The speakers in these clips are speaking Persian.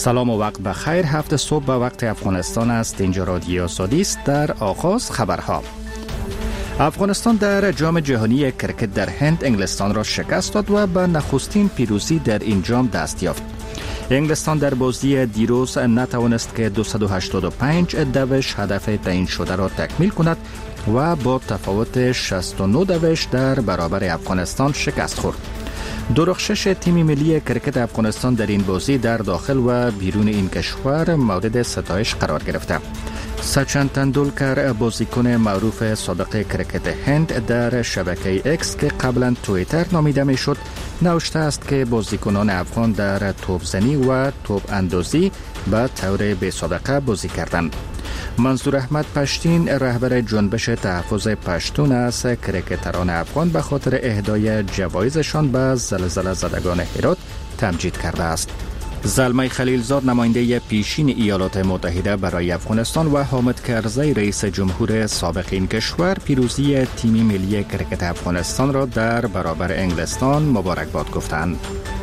سلام و وقت بخیر. 7 صبح به وقت افغانستان است. اینجا رادیو آزادی است. در آغاز خبرها. افغانستان در جام جهانی کرکت در هند انگلستان را شکست داد و به نخستین پیروزی در این جام دست یافت. انگلستان در بازی دیروز نتوانست که 285 دوش هدف تعیین شده را تکمیل کند و با تفاوت 69 دوش در برابر افغانستان شکست خورد. درخشش تیم ملی کرکت افغانستان در این بازی در داخل و بیرون این کشور مورد ستایش قرار گرفته. سچن تندولکر، بازیکن معروف سابق کرکت هند، در شبکه ایکس که قبلا توییتر نامیده میشد نوشته است که بازیکنان افغان در توپزنی و توپ اندازی به طور بی‌سابقه بازی کردند. منظور احمد پشتین، رهبر جنبش تحفظ پشتون از کرکتران افغان، به خاطر اهدای جوایزشان به زلزله زدگان هرات تمجید کرده است. زلمه خلیلزاد، نماینده پیشین ایالات متحده برای افغانستان، و حامد کرزی، رئیس جمهور سابق این کشور، پیروزی تیم ملی کرکت افغانستان را در برابر انگلستان مبارکباد گفتند.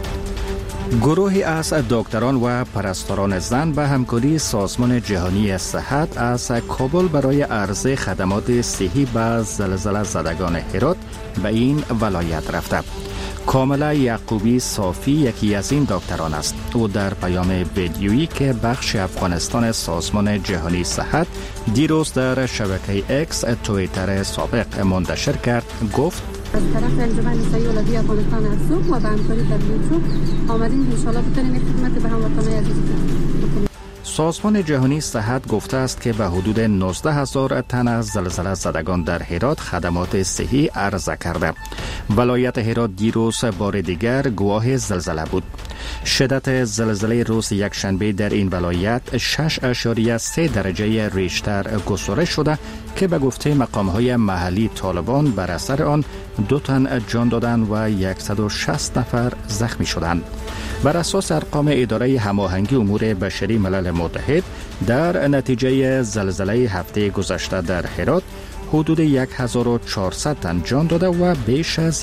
گروهی از دکتران و پرستاران زن به همکاری سازمان جهانی صحت از کابل برای عرضه خدمات صحی به زلزله زدگان هرات به این ولایت رفته. کاملا یعقوبی صافی یکی از این دکتران است. او در پیام ویدیویی که بخش افغانستان سازمان جهانی صحت دیروز در شبکه ایکس توییتر سابق منتشر کرد گفت: از طرف انجمن نسایی اولادی افغانستان هستم و به همکاری WHO آمدیم ان شاءالله بتونیم خدمت به هموطنان عزیز بکنیم. سازمان جهانی صحت گفته است که به حدود 19,000 تن از زلزله زدگان در هرات خدمات صحی عرضه کرده. ولایت هرات دیروز بار دیگر گواه زلزله بود. شدت زلزله روز یکشنبه در این ولایت 6.3 درجه ریشتر گسترش شده که به گفته مقام‌های محلی طالبان بر اثر آن 2 تن جان دادند و 160 نفر زخمی شدند. بر اساس ارقام اداره هماهنگی امور بشری ملل متحد، در نتیجه زلزله هفته گذشته در هرات حدود 1400 تن جان داده و بیش از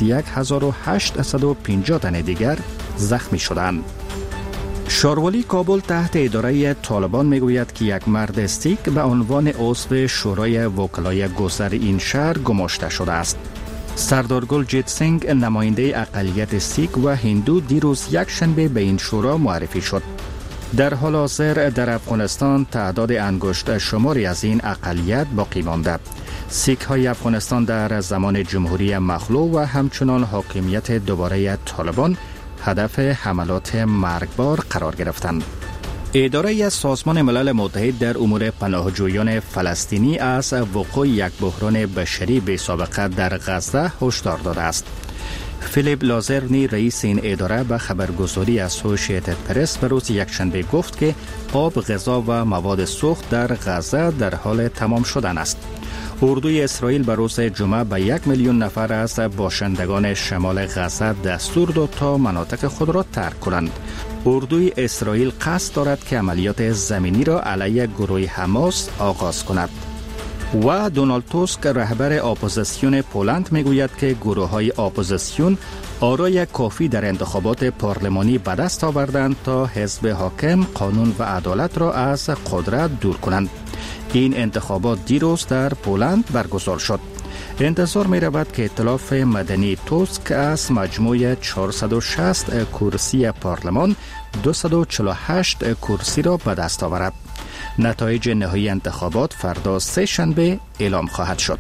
1850 تن دیگر زخمی شدند. شاروالی کابل تحت اداره طالبان میگوید که یک مرد سیک به عنوان عضو شورای وکلای گذر این شهر گماشته شده است. سردار گلجیت سینگ، نماینده اقلیت سیک و هندو، دیروز یکشنبه به این شورا معرفی شد. در حال حاضر در افغانستان تعداد انگشت شماری از این اقلیت باقی مانده. سیک های افغانستان در زمان جمهوری مخلوع و همچنان حاکمیت دوباره طالبان هدف حملات مرگبار قرار گرفتند. اداره سازمان ملل متحد در امور پناهجویان فلسطینی از وقوع یک بحران بشری بی‌سابقه در غزه هشدار داده است. فیلیپ لازرنی، رئیس این اداره، به خبرگزاری اسوسییتد پرس به روز یکشنبه گفت که آب، غذا و مواد سوخت در غزه در حال تمام شدن است. اردوی اسرائیل به روز جمعه به 1 میلیون نفر از باشندگان شمال غزه دستور داد تا مناطق خود را ترک کنند. اردوی اسرائیل قصد دارد که عملیات زمینی را علیه گروه حماس آغاز کند. و دونالد توسک، رهبر اپوزیسیون پولند، میگوید که گروه‌های اپوزیسیون آرای کافی در انتخابات پارلمانی به دست آوردند تا حزب حاکم قانون و عدالت را از قدرت دور کنند. این انتخابات دیروز در پولند برگزار شد. انتظار می رود که ائتلاف مدنی توسک از مجموع 460 کرسی پارلمان 248 کرسی را به دست آورد. نتایج نهایی انتخابات فردا سه شنبه اعلام خواهد شد.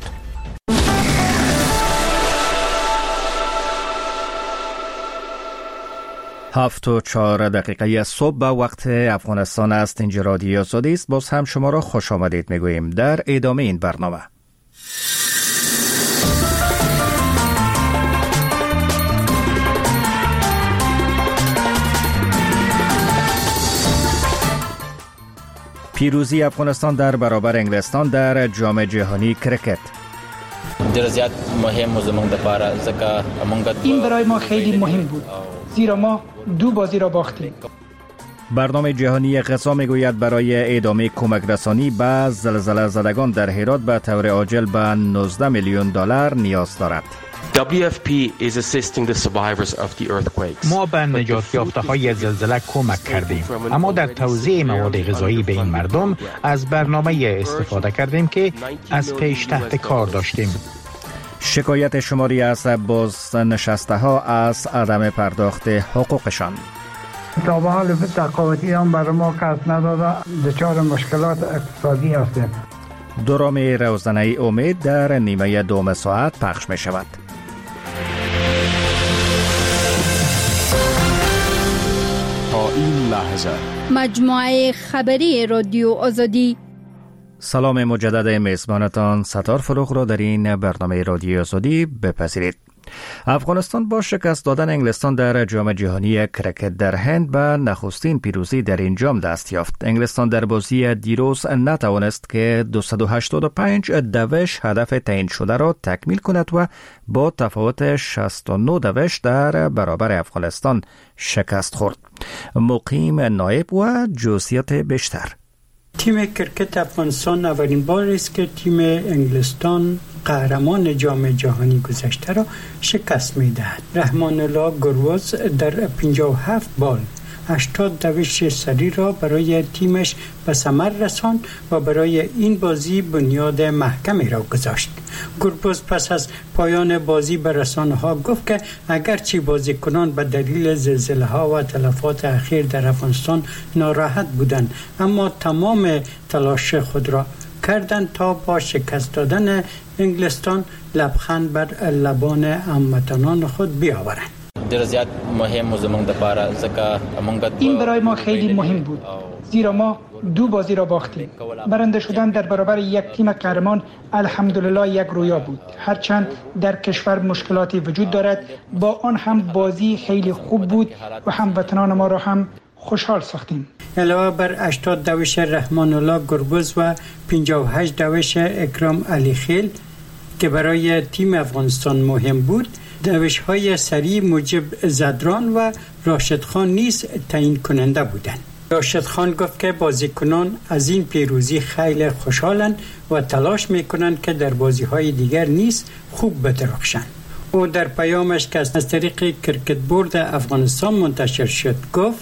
هفت و 4 دقیقه صبح به وقت افغانستان است. اینجا رادیو آزادی است. باز هم شما را خوش آمدید میگوییم در ادامه این برنامه. پیروزی افغانستان در برابر انگلستان در جام جهانی کرکت. این برای ما خیلی مهم بود، زیرا ما 2 بازی را باختیم. برنامه جهانی غذا میگوید برای ادامه کمک رسانی به زلزله زدگان در هرات به طور عاجل به 19 میلیون دلار نیاز دارد. WFP is assisting the survivors of the earthquakes. ما به نجات یافته‌های زلزله کمک کردیم، اما در توزیع مواد غذایی به این مردم از برنامه استفاده کردیم که از پیش تحت کار داشتیم. شکایت شماری از بازنشسته ها از عدم پرداخت حقوقشان. تا به حال تقاوتی هم برای ما کس نداده، دچار مشکلات اقتصادی هستیم. دوران روزانه امید در نیمه دوم ساعت پخش می شود. تا این لحظه مجموعه خبری رادیو آزادی. سلام مجدد میزبانتان ستار فروغ را در این برنامه رادیو آزادی بپذیرید. افغانستان با شکست دادن انگلستان در جام جهانی کرکت در هند به نخستین پیروزی در این جام دست یافت. انگلستان در بازی دیروز نتوانست که 285 دوش هدف تعیین شده را تکمیل کند و با تفاوت 69 دوش در برابر افغانستان شکست خورد. مقیم نایب و جزئیات بیشتر. تیم کرکت افغانستان اولین بار است که تیم انگلستان قهرمان جام جهانی گذشته را شکست می‌دهد. رحمان الله گروز در 57 بال 80 دوش سری را برای تیمش به ثمر رساند و برای این بازی بنیاد محکمی را گذاشت. گربز پس از پایان بازی به رسانه‌ها گفت که اگرچه بازیکنان به دلیل زلزله‌ها و تلفات اخیر در افغانستان ناراحت بودند، اما تمام تلاش خود را کردند تا با شکست دادن انگلستان لبخند بر لبان هموطنان خود بیاورند. این برای ما خیلی مهم بود، زیرا ما 2 بازی را باختیم. برنده شدن در برابر یک تیم قهرمان الحمدلله یک رویا بود. هرچند در کشور مشکلاتی وجود دارد، با آن هم بازی خیلی خوب بود و هموطنان ما را هم خوشحال ساختیم. علاوه بر 80 دوش رحمان الله گربز و 58 دوش اکرام علی خیل که برای تیم افغانستان مهم بود، دوش‌های سری مجب زدران و راشد خان نیز تعیین کننده بودند. راشد خان گفت که بازیکنان از این پیروزی خیلی خوشحالند و تلاش می‌کنند که در بازی‌های دیگر نیز خوب بدرخشند. او در پیامش که از طریق کرکت بورد افغانستان منتشر شد گفت: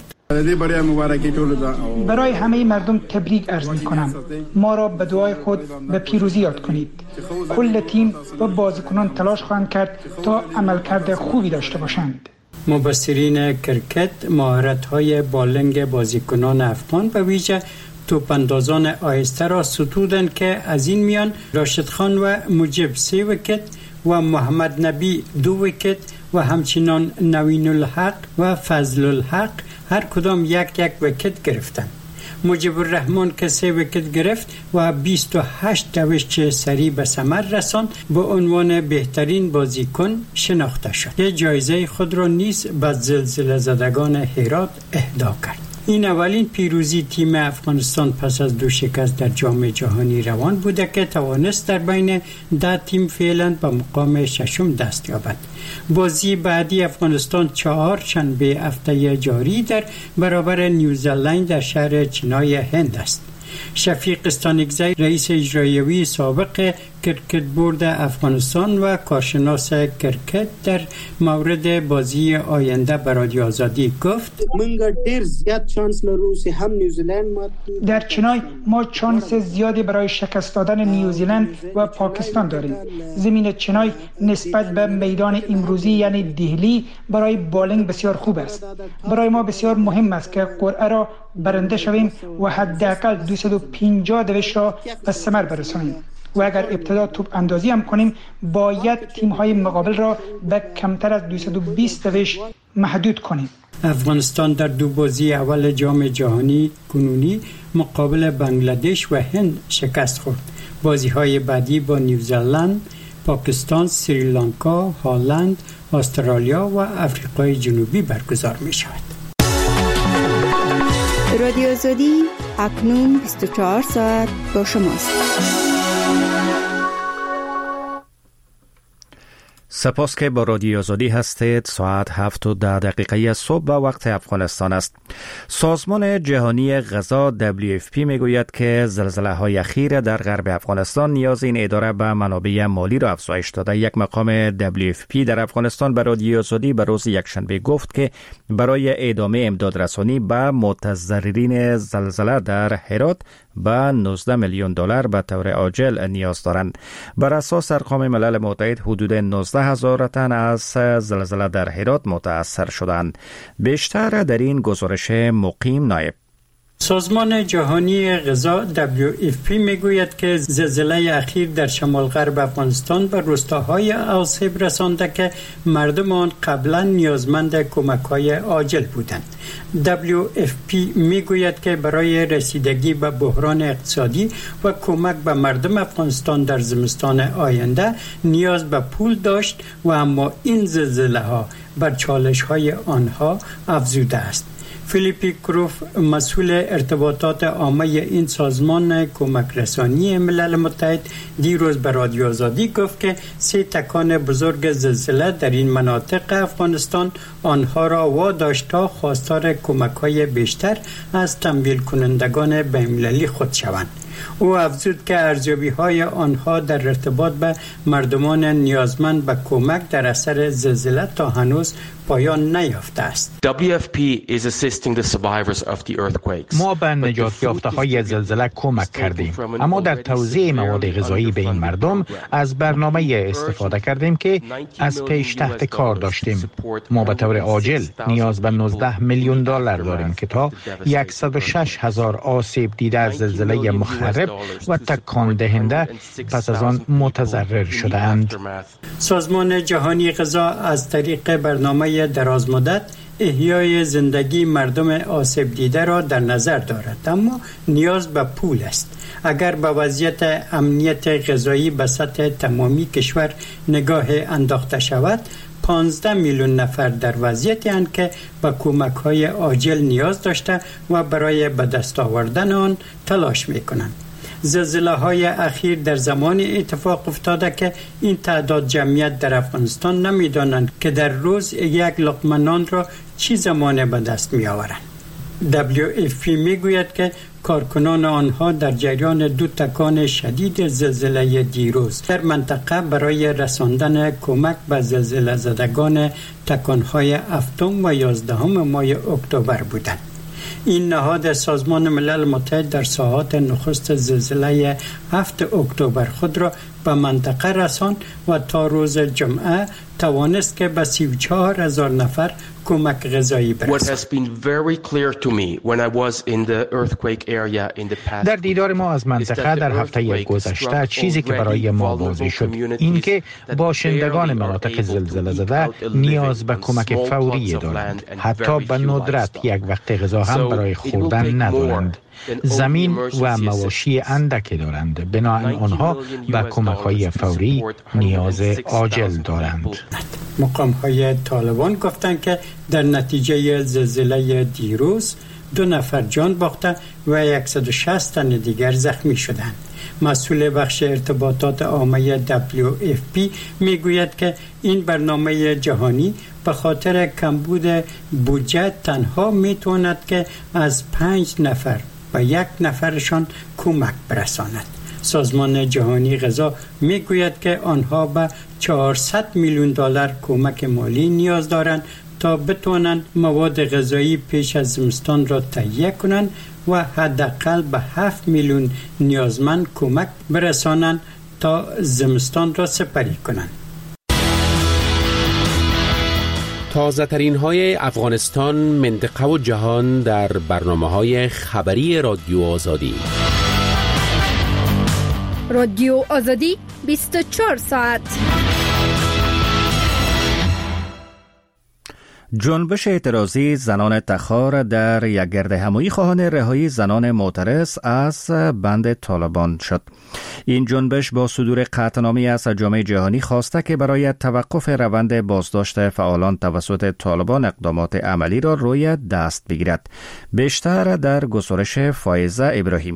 برای همه مردم تبریک عرض می‌کنم. ما را به دعای خود به پیروزی یاد کنید. کل تیم و بازیکنان تلاش خواهند کرد تا عملکرد خوبی داشته باشند. مبصرین کرکت مهارت‌های بالنگ بازیکنان افغان و ویژه توپاندازان آهسته را ستودند که از این میان راشد خان و مجب 3 ویکت و محمد نبی 2 ویکت و همچنان نوین الحق و فضل الحق هر کدام یک ویکت گرفتند. مجیب الرحمن که 3 ویکت گرفت و 28 دوش سری به ثمر رساند به عنوان بهترین بازیکن شناخته شد. جایزه خود را نیز به زلزله زدگان هرات اهدا کرد. این اولین پیروزی تیم افغانستان پس از 2 شکست در جام جهانی روان بوده که توانست در بین 10 تیم فعلا به مقام 6 دست یابد. بازی بعدی افغانستان 4 شنبه هفته جاری در برابر نیوزلند در شهر چنای هند است. شفیق استانکزی رئیس اجرایی سابق کرکت بورد افغانستان و کارشناس کرکت در مورد بازی آینده به رادیو آزادی گفت: در چنای ما چانس زیادی برای شکست دادن نیوزیلند و پاکستان داریم. زمین چنای نسبت به میدان امروزی یعنی دهلی برای بالینگ بسیار خوب است. برای ما بسیار مهم است که قرعه را برنده شویم و حداقل 250 دوش را به ثمر برسانیم. و اگر ابتدا توپ اندازی هم کنیم باید تیم‌های مقابل را به کمتر از 220 دوش محدود کنیم. افغانستان در 2 بازی اول جام جهانی کنونی مقابل بنگلادش و هند شکست خورد. بازی‌های بعدی با نیوزلند، پاکستان، سریلانکا، هلند، استرالیا و آفریقای جنوبی برگزار می‌شود. رادیو آزادی اکنون 24 ساعت با شماست. سپاس که با رادیو آزادی هستید. ساعت 7:10 صبح به وقت افغانستان است. سازمان جهانی غذا WFP میگوید که زلزله‌های اخیر در غرب افغانستان نیاز این اداره به منابع مالی را افزایش داده. یک مقام WFP در افغانستان به رادیو آزادی به روز یکشنبه گفت که برای ادامه امدادرسانی به متضررین زلزله در هرات به 19 میلیون دلار به طور عاجل نیاز دارند. بر اساس ارقام ملل متحد حدود 19,000 تن از زلزله در هرات متاثر شدند. بیشتر در این گزارش مقیم نایب. سازمان جهانی غذا WFP میگوید که زلزله اخیر در شمال غرب افغانستان به روستاهای آسیب رسانده که مردم آن قبلا نیازمند کمک‌های عاجل بودند. WFP میگوید که برای رسیدگی به بحران اقتصادی و کمک به مردم افغانستان در زمستان آینده نیاز به پول داشت و اما این زلزله ها بر چالش های آنها افزوده است. فیلیپی کروف مسئول ارتباطات عامه این سازمان کمک رسانی ملل متحد دیروز به رادیو آزادی گفت که 3 تکان بزرگ زلزله در این مناطق افغانستان آنها را واداشت تا خواستار کمک‌های بیشتر از تمویل کنندگان بین‌المللی خود شوند. او افزود که ارزیابی‌های آنها در ارتباط به مردمان نیازمند به کمک در اثر زلزله تا هنوز پایان نیافته است. WFP is assisting the survivors of the earthquakes. ما به نجات یافته‌های زلزله کمک کردیم، اما در توزیع مواد غذایی به این مردم از برنامه استفاده کردیم که از پیش تحت کار داشتیم. ما به طور عاجل نیاز به 19 میلیون دلار داریم که تا 106,000 آسیب دیده از زلزله مخرب و تکان دهنده پس از آن متضرر شدند. سازمان جهانی غذا از طریق برنامه درازمدت احیای زندگی مردم آسیب دیده را در نظر دارد، اما نیاز به پول است. اگر به وضعیت امنیت غذایی به سطح تمامی کشور نگاه انداخته شود، 15 میلیون نفر در وضعیتی اند که به کمک‌های عاجل نیاز داشته و برای به دست آوردن آن تلاش می‌کنند. زلزله‌های اخیر در زمان اتفاق افتاده که این تعداد جمعیت در افغانستان نمی‌دانند که در روز یک لقمه نان را چی زمانه به دست می‌آورند. WFP میگوید که کارکنان آنها در جریان 2 تکان شدید زلزله دیروز در منطقه برای رساندن کمک به زلزله زدگان تکان‌های 7 و 11 ماه اکتبر بودند. این نهاد سازمان ملل متحد در ساعات نخست زلزله 7 اکتبر خود را به منطقه رساند و تا روز جمعه توانست که به 34,000 نفر کمک غذایی برساند. در دیدار ما از منطقه در هفته گذشته چیزی که برای ما واضح شد این که باشندگان مناطق زلزله زده نیاز به کمک فوری دارند. حتی به ندرت یک وقت غذا هم برای خوردن ندارند. زمین و مواشی اندکی دارند، بنابراین آنها به کمک‌های فوری نیاز عاجل دارند. مقام‌های طالبان گفتند که در نتیجه زلزله دیروز 2 نفر جان باخته و 160 تن دیگر زخمی شدند. مسئول بخش ارتباطات عامه WFP میگوید که این برنامه جهانی به خاطر کمبود بودجه تنها میتواند که از 5 نفر و 1 نفرشان کمک برساند. سازمان جهانی غذا میگوید که آنها به 400 میلیون دلار کمک مالی نیاز دارند تا بتوانند مواد غذایی پیش از زمستان را تهیه کنند و حداقل به 7 میلیون نیازمند کمک برسانند تا زمستان را سپری کنند. تازه ترین های افغانستان، منطقه و جهان در برنامه‌های خبری رادیو آزادی. رادیو آزادی 24 ساعت. جنبش اعتراضی زنان تخار در یک گردهمایی خواهان رهایی زنان معترض از بند طالبان شد. این جنبش با صدور قطعنامه‌ای از جامعه جهانی خواسته که برای توقف روند بازداشت فعالان توسط طالبان اقدامات عملی را روی دست بگیرد. بیشتر در گزارش فائزه ابراهیمی.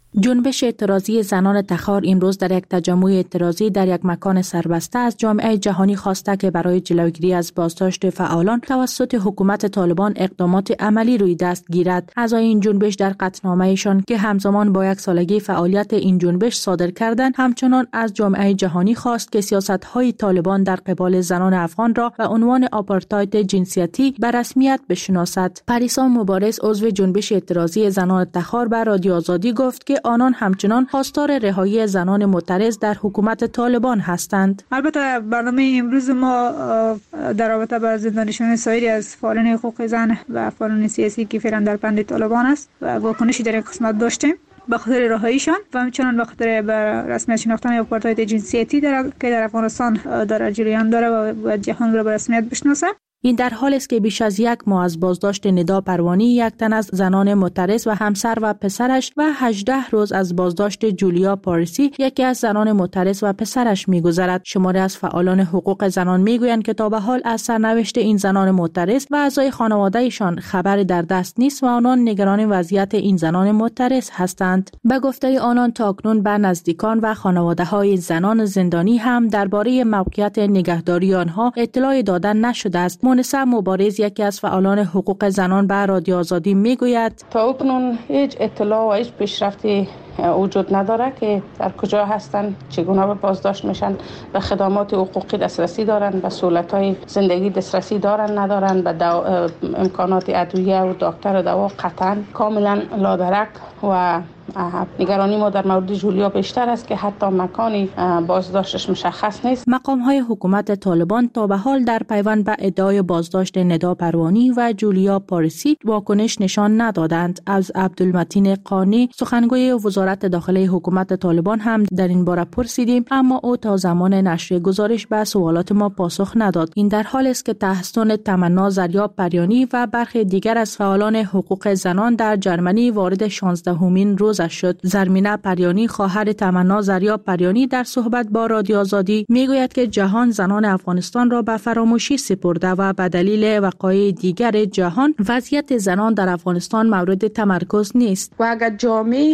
جنبش اعتراضی زنان تخار امروز در یک تجمع اعتراضی در یک مکان سربسته از جامعه جهانی خواسته که برای جلوگیری از بازداشت فعالان توسط حکومت طالبان اقدامات عملی روی دست گیرد. اعضای این جنبش در قطعنامه‌شان که همزمان با یک سالگی فعالیت این جنبش صادر کردند، همچنان از جامعه جهانی خواست که سیاست‌های طالبان در قبال زنان افغان را به عنوان آپارتاید جنسیتی به رسمیت بشناسد. پریسا مبارز عضو جنبش اعتراضی زنان تخار به رادیو آزادی گفت که آنان همچنان خواستار رهایی زنان معترض در حکومت طالبان هستند. البته برنامه امروز ما در رابطه با زندانیشان سایر از فعالان حقوق زن و فعالان سیاسی که فعلا در بند طالبان است و واکنشی در این قسمت داشتیم به خاطر رهاییشان و همچنان به خاطر رسمیت شناختن آپارتاید جنسیتی که در افغانستان در جریان داره و جهان را به رسمیت بشناسه. این در حال است که بیش از یک ماه از بازداشت ندا پروانی، یک تن از زنان معترض و همسر و پسرش و 18 روز از بازداشت جولیا پاریسی، یکی از زنان معترض و پسرش می‌گذرد. شماری از فعالان حقوق زنان می‌گویند که تا به حال از سرنوشت این زنان معترض و اعضای خانواده‌شان خبری در دست نیست و آنان نگران وضعیت این زنان معترض هستند. به گفته آنان تاکنون به نزدیکان و خانواده‌های زنان زندانی هم درباره موقعیت نگهداری آنها اطلاع دادن نشده است. مونسا مبارز یکی از فعالان حقوق زنان به رادیو آزادی میگوید تا اکنون هیچ اطلاع و هیچ پیشرفتی وجود نداره که در کجا هستند، چگونه به بازداشت میشن، به خدمات حقوقی دسترسی دارن، به سهولت‌های زندگی دسترسی دارن ندارن، به امکانات ادویه و دکتر و دوا قطعا کاملا لادرک و نگرانی ما در مورد جولیا بیشتر است که حتی مکانی بازداشتش مشخص نیست. مقام‌های حکومت طالبان تا به حال در پیوند به ادعای بازداشت ندا پروانی و جولیا پاریسی واکنش نشان ندادند. از عبدالمتین قانی سخنگوی وزارت داخلی حکومت طالبان هم در این باره پرسیدیم، اما او تا زمان نشر گزارش به سوالات ما پاسخ نداد. این در حال است که تحسن تمنا زریاب پریانی و برخی دیگر از فعالان حقوق زنان در جرمنی وارد 16مین روز شد. زرمینه پریانی خواهر تمنا زریاب پریانی در صحبت با رادیو آزادی میگوید که جهان زنان افغانستان را به فراموشی سپرده و به دلیل وقایع دیگر جهان وضعیت زنان در افغانستان مورد تمرکز نیست. و اگر جامعه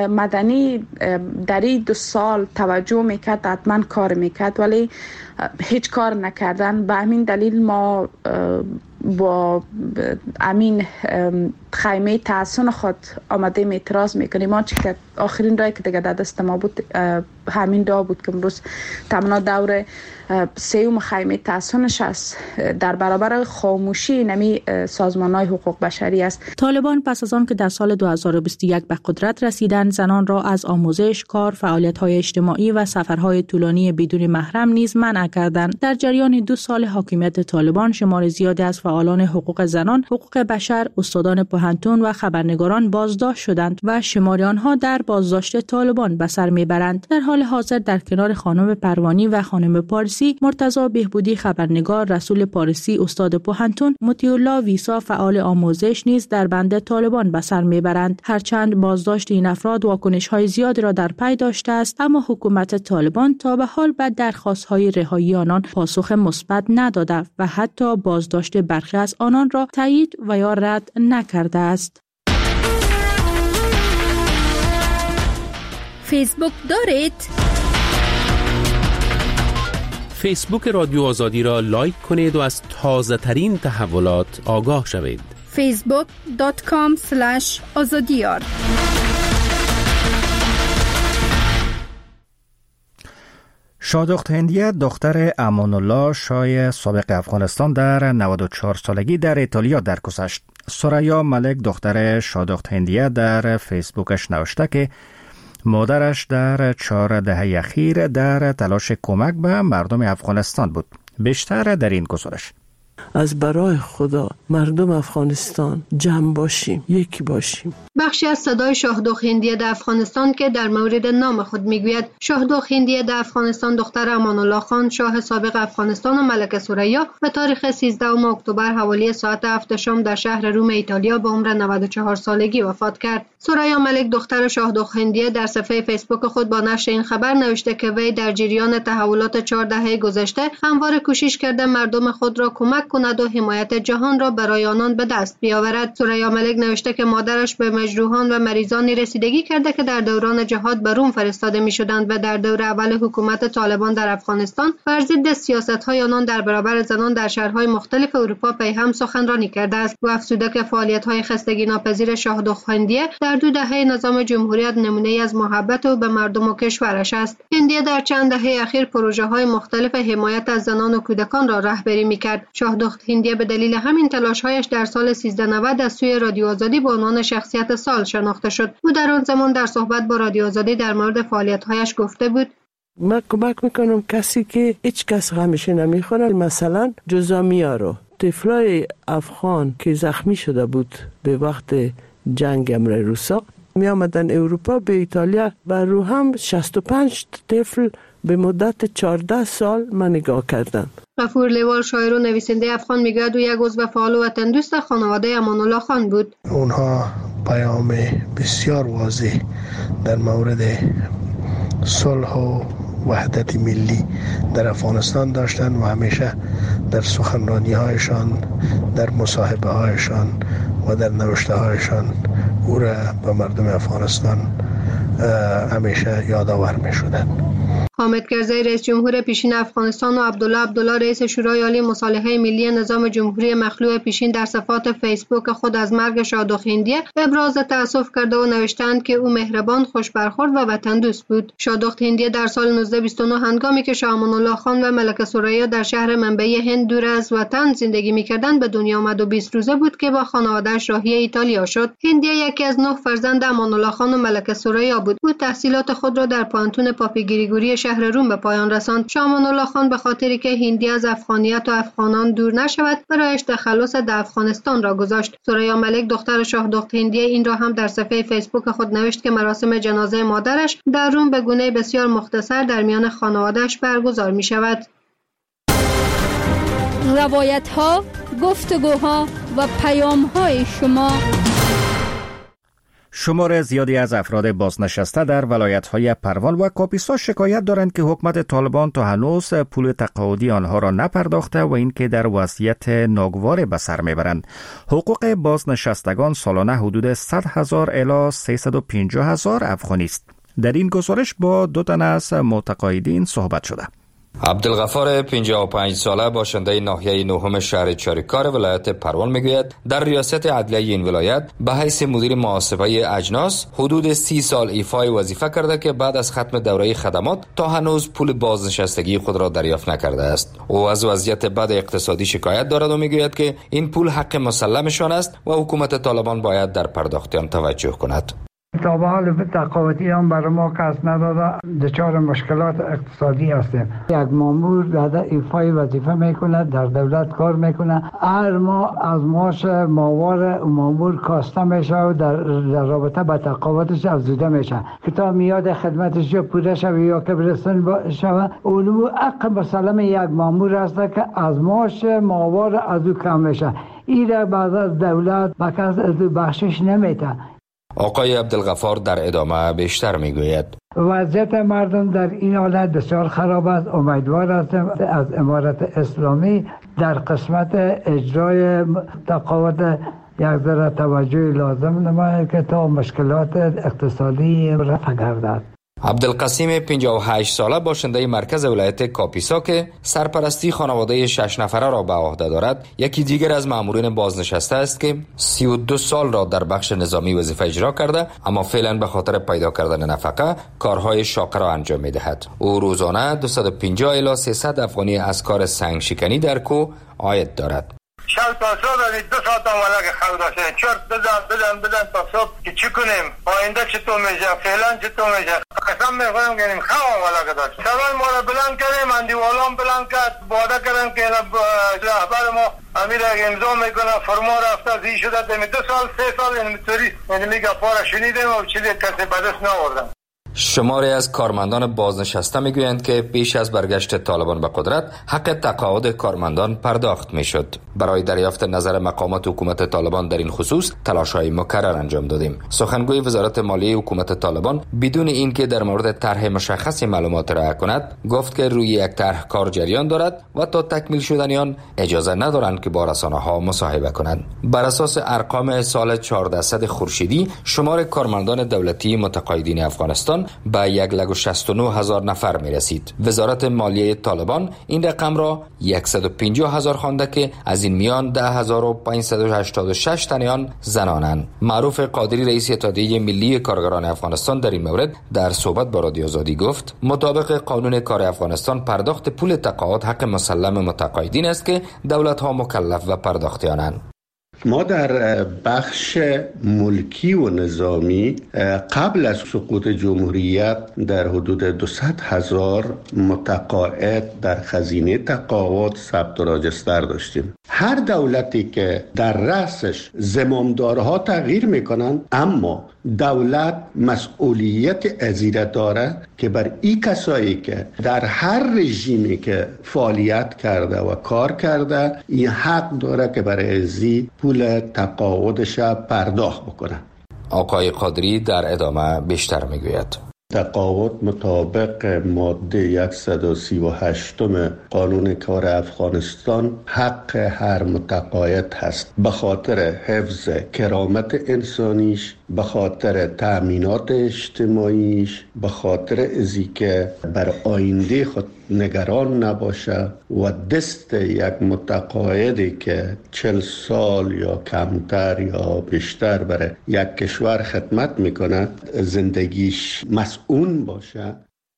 مدنی در این 2 سال توجه میکرد حتما کار میکرد، ولی هیچ کار نکردن. به همین دلیل ما با امین خیمه تحسن خود آمده اعتراض میکنیم. ما که آخرین رای که دیگه در دست ما بود همین دا بود که امروز تمنا دور 3 خیمه تحسنش است در برابر خاموشی نمی سازمان‌های حقوق بشری است. طالبان پس از آن که در سال 2021 به قدرت رسیدند، زنان را از آموزش، کار، فعالیت‌های اجتماعی و سفرهای طولانی بدون محرم نیز منع کردند. در جریان 2 سال حاکمیت طالبان شمار زیادی از فعالان حقوق زنان، حقوق بشر، استادان پوهنتون و خبرنگاران بازداشت شدند و شمار آنها در بازداشت طالبان به سر میبرند. در حال حاضر در کنار خانم پروانی و خانم پارسی، مرتضی بهبودی خبرنگار، رسول پارسی استاد پوهنتون، مطیعالله ویسا فعال آموزش نیز در بند طالبان به سر میبرند. هرچند بازداشت این افراد واکنش‌های زیادی را در پی داشته است، اما حکومت طالبان تا به حال به درخواست‌های رهایی آنان پاسخ مثبت نداده و حتی بازداشت برخی از آنان را تایید و یا رد نکرده است. فیسبوک دارید؟ فیسبوک رادیو آزادی را لایک کنید و از تازه ترین تحولات آگاه شوید. facebook.com/azadiyar شادخت هندیه دختر امان الله شاه سابق افغانستان در 94 سالگی در ایتالیا درگذشت. سریا ملک دختر شادخت هندیه در فیسبوکش نوشته که مادرش در 4 دهه اخیر در تلاش کمک به مردم افغانستان بود. بیشتر در این گزارش. از برای خدا مردم افغانستان جمع باشیم، یکی باشیم. بخشی از صدای شاهدخت هندیه در افغانستان که در مورد نام خود میگوید. شاهدخت هندیه در افغانستان دختر امان الله خان شاه سابق افغانستان و ملکه سریا به تاریخ 13 اکتبر حوالی ساعت 7 شام در شهر روم ایتالیا به عمر 94 سالگی وفات کرد. سریا ملک دختر شاهدخت هندیه در صفحه فیسبوک خود با نشر این خبر نوشته که وی در جریان تحولات 4 دهه گذشته همواره کوشش کرده مردم خود را کمک کند و حمایت جهان را برای آنان به دست بیاورد. ثریا ملک نوشته که مادرش به مجروحان و مریضانی رسیدگی کرده که در دوران جهاد به روم فرستاده می‌شدند و در دور اول حکومت طالبان در افغانستان بر ضد سیاست‌های آنان در برابر زنان در شهرهای مختلف اروپا پیهم سخنرانی کرده است. او افزوده که فعالیت‌های خستگی ناپذیر شاهدخت هندیه در 2 دهه نظام جمهوریت نمونه‌ای از محبت او به مردم و کشورش است. هندیه در چند دهه اخیر پروژه‌های مختلف حمایت از زنان و کودکان را رهبری می‌کرد. شاهدخت هندیه به دلیل همین تلاش‌هایش در سال 1390 از سوی رادیو آزادی به عنوان شخصیت سال شناخته شد. او در آن زمان در صحبت با رادیو آزادی در مورد فعالیت‌هایش گفته بود: من کمک میکنم کسی که هیچ کس غمش نمیخوره، مثلا جزامیا رو، طفلای افغان که زخمی شده بود به وقت جنگ امر روسا می آمدن اروپا به ایتالیا و رو هم 65 طفل به مدت 14 سال من نگاه کردم. غفور لیوال شاعر و نویسنده افغان میگوید او یک عضو فعال و وطن دوست خانواده امان الله خان بود. اونها پیام بسیار واضح در مورد صلح و وحدت ملی در افغانستان داشتند و همیشه در سخنرانی هایشان، در مصاحبه هایشان و در نوشته هایشان او را به مردم افغانستان همیشه یادآور می شدند. حامد کرزی رئیس جمهور پیشین افغانستان و عبدالله رئیس شورای عالی مصالحه ملی نظام جمهوری مخلوع پیشین در صفحات فیسبوک خود از مرگ شاهدخت هندیه ابراز تأسف کرده و نوشتند که او مهربان، خوش برخورد و وطن دوست بود. شاهدخت هندیه در سال 1929 هنگامی که شاه امان الله خان و ملکه ثریا در شهر منبعی هند دور از وطن زندگی می‌کردند به دنیا آمد و 20 روزه بود که با خانواده‌اش راهی ایتالیا شد. هندیه یکی از 9 فرزند امان الله خان و ملکه ثریا بود. او تحصیلات خود را در پانتون پاپی گریگوری شهر روم به پایان رساند. شاه امان الله خان به خاطری که هندی از افغانیت و افغانان دور نشود برایش تخلص در افغانستان را گذاشت. ثریا ملک دختر شاهدخت هندیه این را هم در صفحه فیسبوک خود نوشت که مراسم جنازه مادرش در روم به گونه بسیار مختصر در میان خانواده‌اش برگزار می شود. روایت‌ها، گفتگوها و پیام‌های شما. شمار زیادی از افراد بازنشسته در ولایت‌های پروان و کاپیسا شکایت دارند که حکومت طالبان تا هنوز پول تقاعدی آنها را نپرداخته و اینکه در وضعیت ناگوار به سر میبرند. حقوق بازنشستگان سالانه حدود 100,000 الی 350,000 افغانی است. در این گزارش با 2 تن از متقاعدین صحبت شده. عبدالغفار 55 ساله باشنده ناحیه نهم شهر چاریکار ولایت پروان میگوید در ریاست عدلیه این ولایت به حیث مدیر محاسبه اجناس حدود 30 سال ایفای وظیفه کرده که بعد از ختم دوره خدمات تا هنوز پول بازنشستگی خود را دریافت نکرده است. او از وضعیت بد اقتصادی شکایت دارد و میگوید که این پول حق مسلمشان است و حکومت طالبان باید در پرداخت آن توجه کند. تا به حال تقاعدی هم برای ما کس نداده، دچار مشکلات اقتصادی هستیم. یک مامور در ایفای وظیفه میکنه، در دولت کار میکنه، هر ماه از معاش ماهوار مامور کاسته میشه و در رابطه با تقاعدش افزوده میشه که تا میاد خدمتش یا پوره شوه یا که برسن شوه. اونو حق مسلم یک مامور هست که از معاش ماهوار از او کم میشه. این را بعد از دولت به کس از او بخشش نمیده. آقای عبدالغفار در ادامه بیشتر میگوید وضعیت مردم در این حالت بسیار خراب است. امیدوار هستم از امارت اسلامی در قسمت اجرای تقاعد یک ذره توجه لازم نماید که تا مشکلات اقتصادی رفع گردد. عبدالقسیم 58 ساله باشنده مرکز ولایت کاپیسا که سرپرستی خانواده 6 نفره را به عهده دارد، یکی دیگر از مامورین بازنشسته است که 32 سال را در بخش نظامی وظیفه اجرا کرده اما فعلا به خاطر پیدا کردن نفقه کارهای شاقه را انجام می‌دهد. او روزانه 250 الی 300 افغانی از کار سنگ شکنی در کوه عاید دارد. شب تا صبح 2 ساعت ولک خود داشته چرت بزن تا صبح که چی کنیم، آینده چطور میشه، فعلا چطور میشه. قسم میخورم که خوام ولک داشت. سوال ما را بلند کردیم، اندیوالان بلند کرد، وعده کردن که رهبر ما امیر امضا میکنه، فرما رفته زی شده. 2 سال 3 سال اینطوری میگه پاره شنیدیم و چیزی کسی به دست نآوردن. شماری از کارمندان بازنشسته میگویند که پیش از برگشت طالبان به قدرت حق تقاعد کارمندان پرداخت میشد. برای دریافت نظر مقامات حکومت طالبان در این خصوص تلاش‌های مکرر انجام دادیم. سخنگوی وزارت مالیه حکومت طالبان بدون اینکه در مورد طرح مشخصی معلومات ارائه کند گفت که روی یک طرح کار جریان دارد و تا تکمیل شدن آن اجازه ندارند که با رسانه‌ها مصاحبه کنند. بر اساس ارقام سال 1400 خورشیدی شمار کارمندان دولتی متقاعدین افغانستان به 169,000 نفر می رسید. وزارت مالیه طالبان این رقم را 150,000 خوانده که از این میان 10,586 تن آن زنانند. معروف قادری رئیس اتحادیه ملی کارگران افغانستان در این مورد در صحبت با رادیو آزادی گفت مطابق قانون کار افغانستان پرداخت پول تقاعد حق مسلم متقاعدین است که دولت‌ها مکلف و پرداخت آنند. ما در بخش ملکی و نظامی قبل از سقوط جمهوریت در حدود 200,000 متقاعد در خزینه تقاعد ثبت و راجستر داشتیم. هر دولتی که در رأسش زمامدارها تغییر میکنند، اما دولت مسئولیت ازیره داره که بر این کسایی که در هر رژیمی که فعالیت کرده و کار کرده این حق داره که برای ازی پول تقاعدش پرداخت بکنه. آقای قادری در ادامه بیشتر میگوید. تقاعد مطابق ماده 138 قانون کار افغانستان حق هر متقاعد هست، به خاطر حفظ کرامت انسانیش، به خاطر تأمینات اجتماعیش، به خاطر ازی که بر آینده خود نگران نباشه و دست یک متقاعدی که 40 سال یا کمتر یا بیشتر برای یک کشور خدمت میکنه زندگیش مسئول باشه.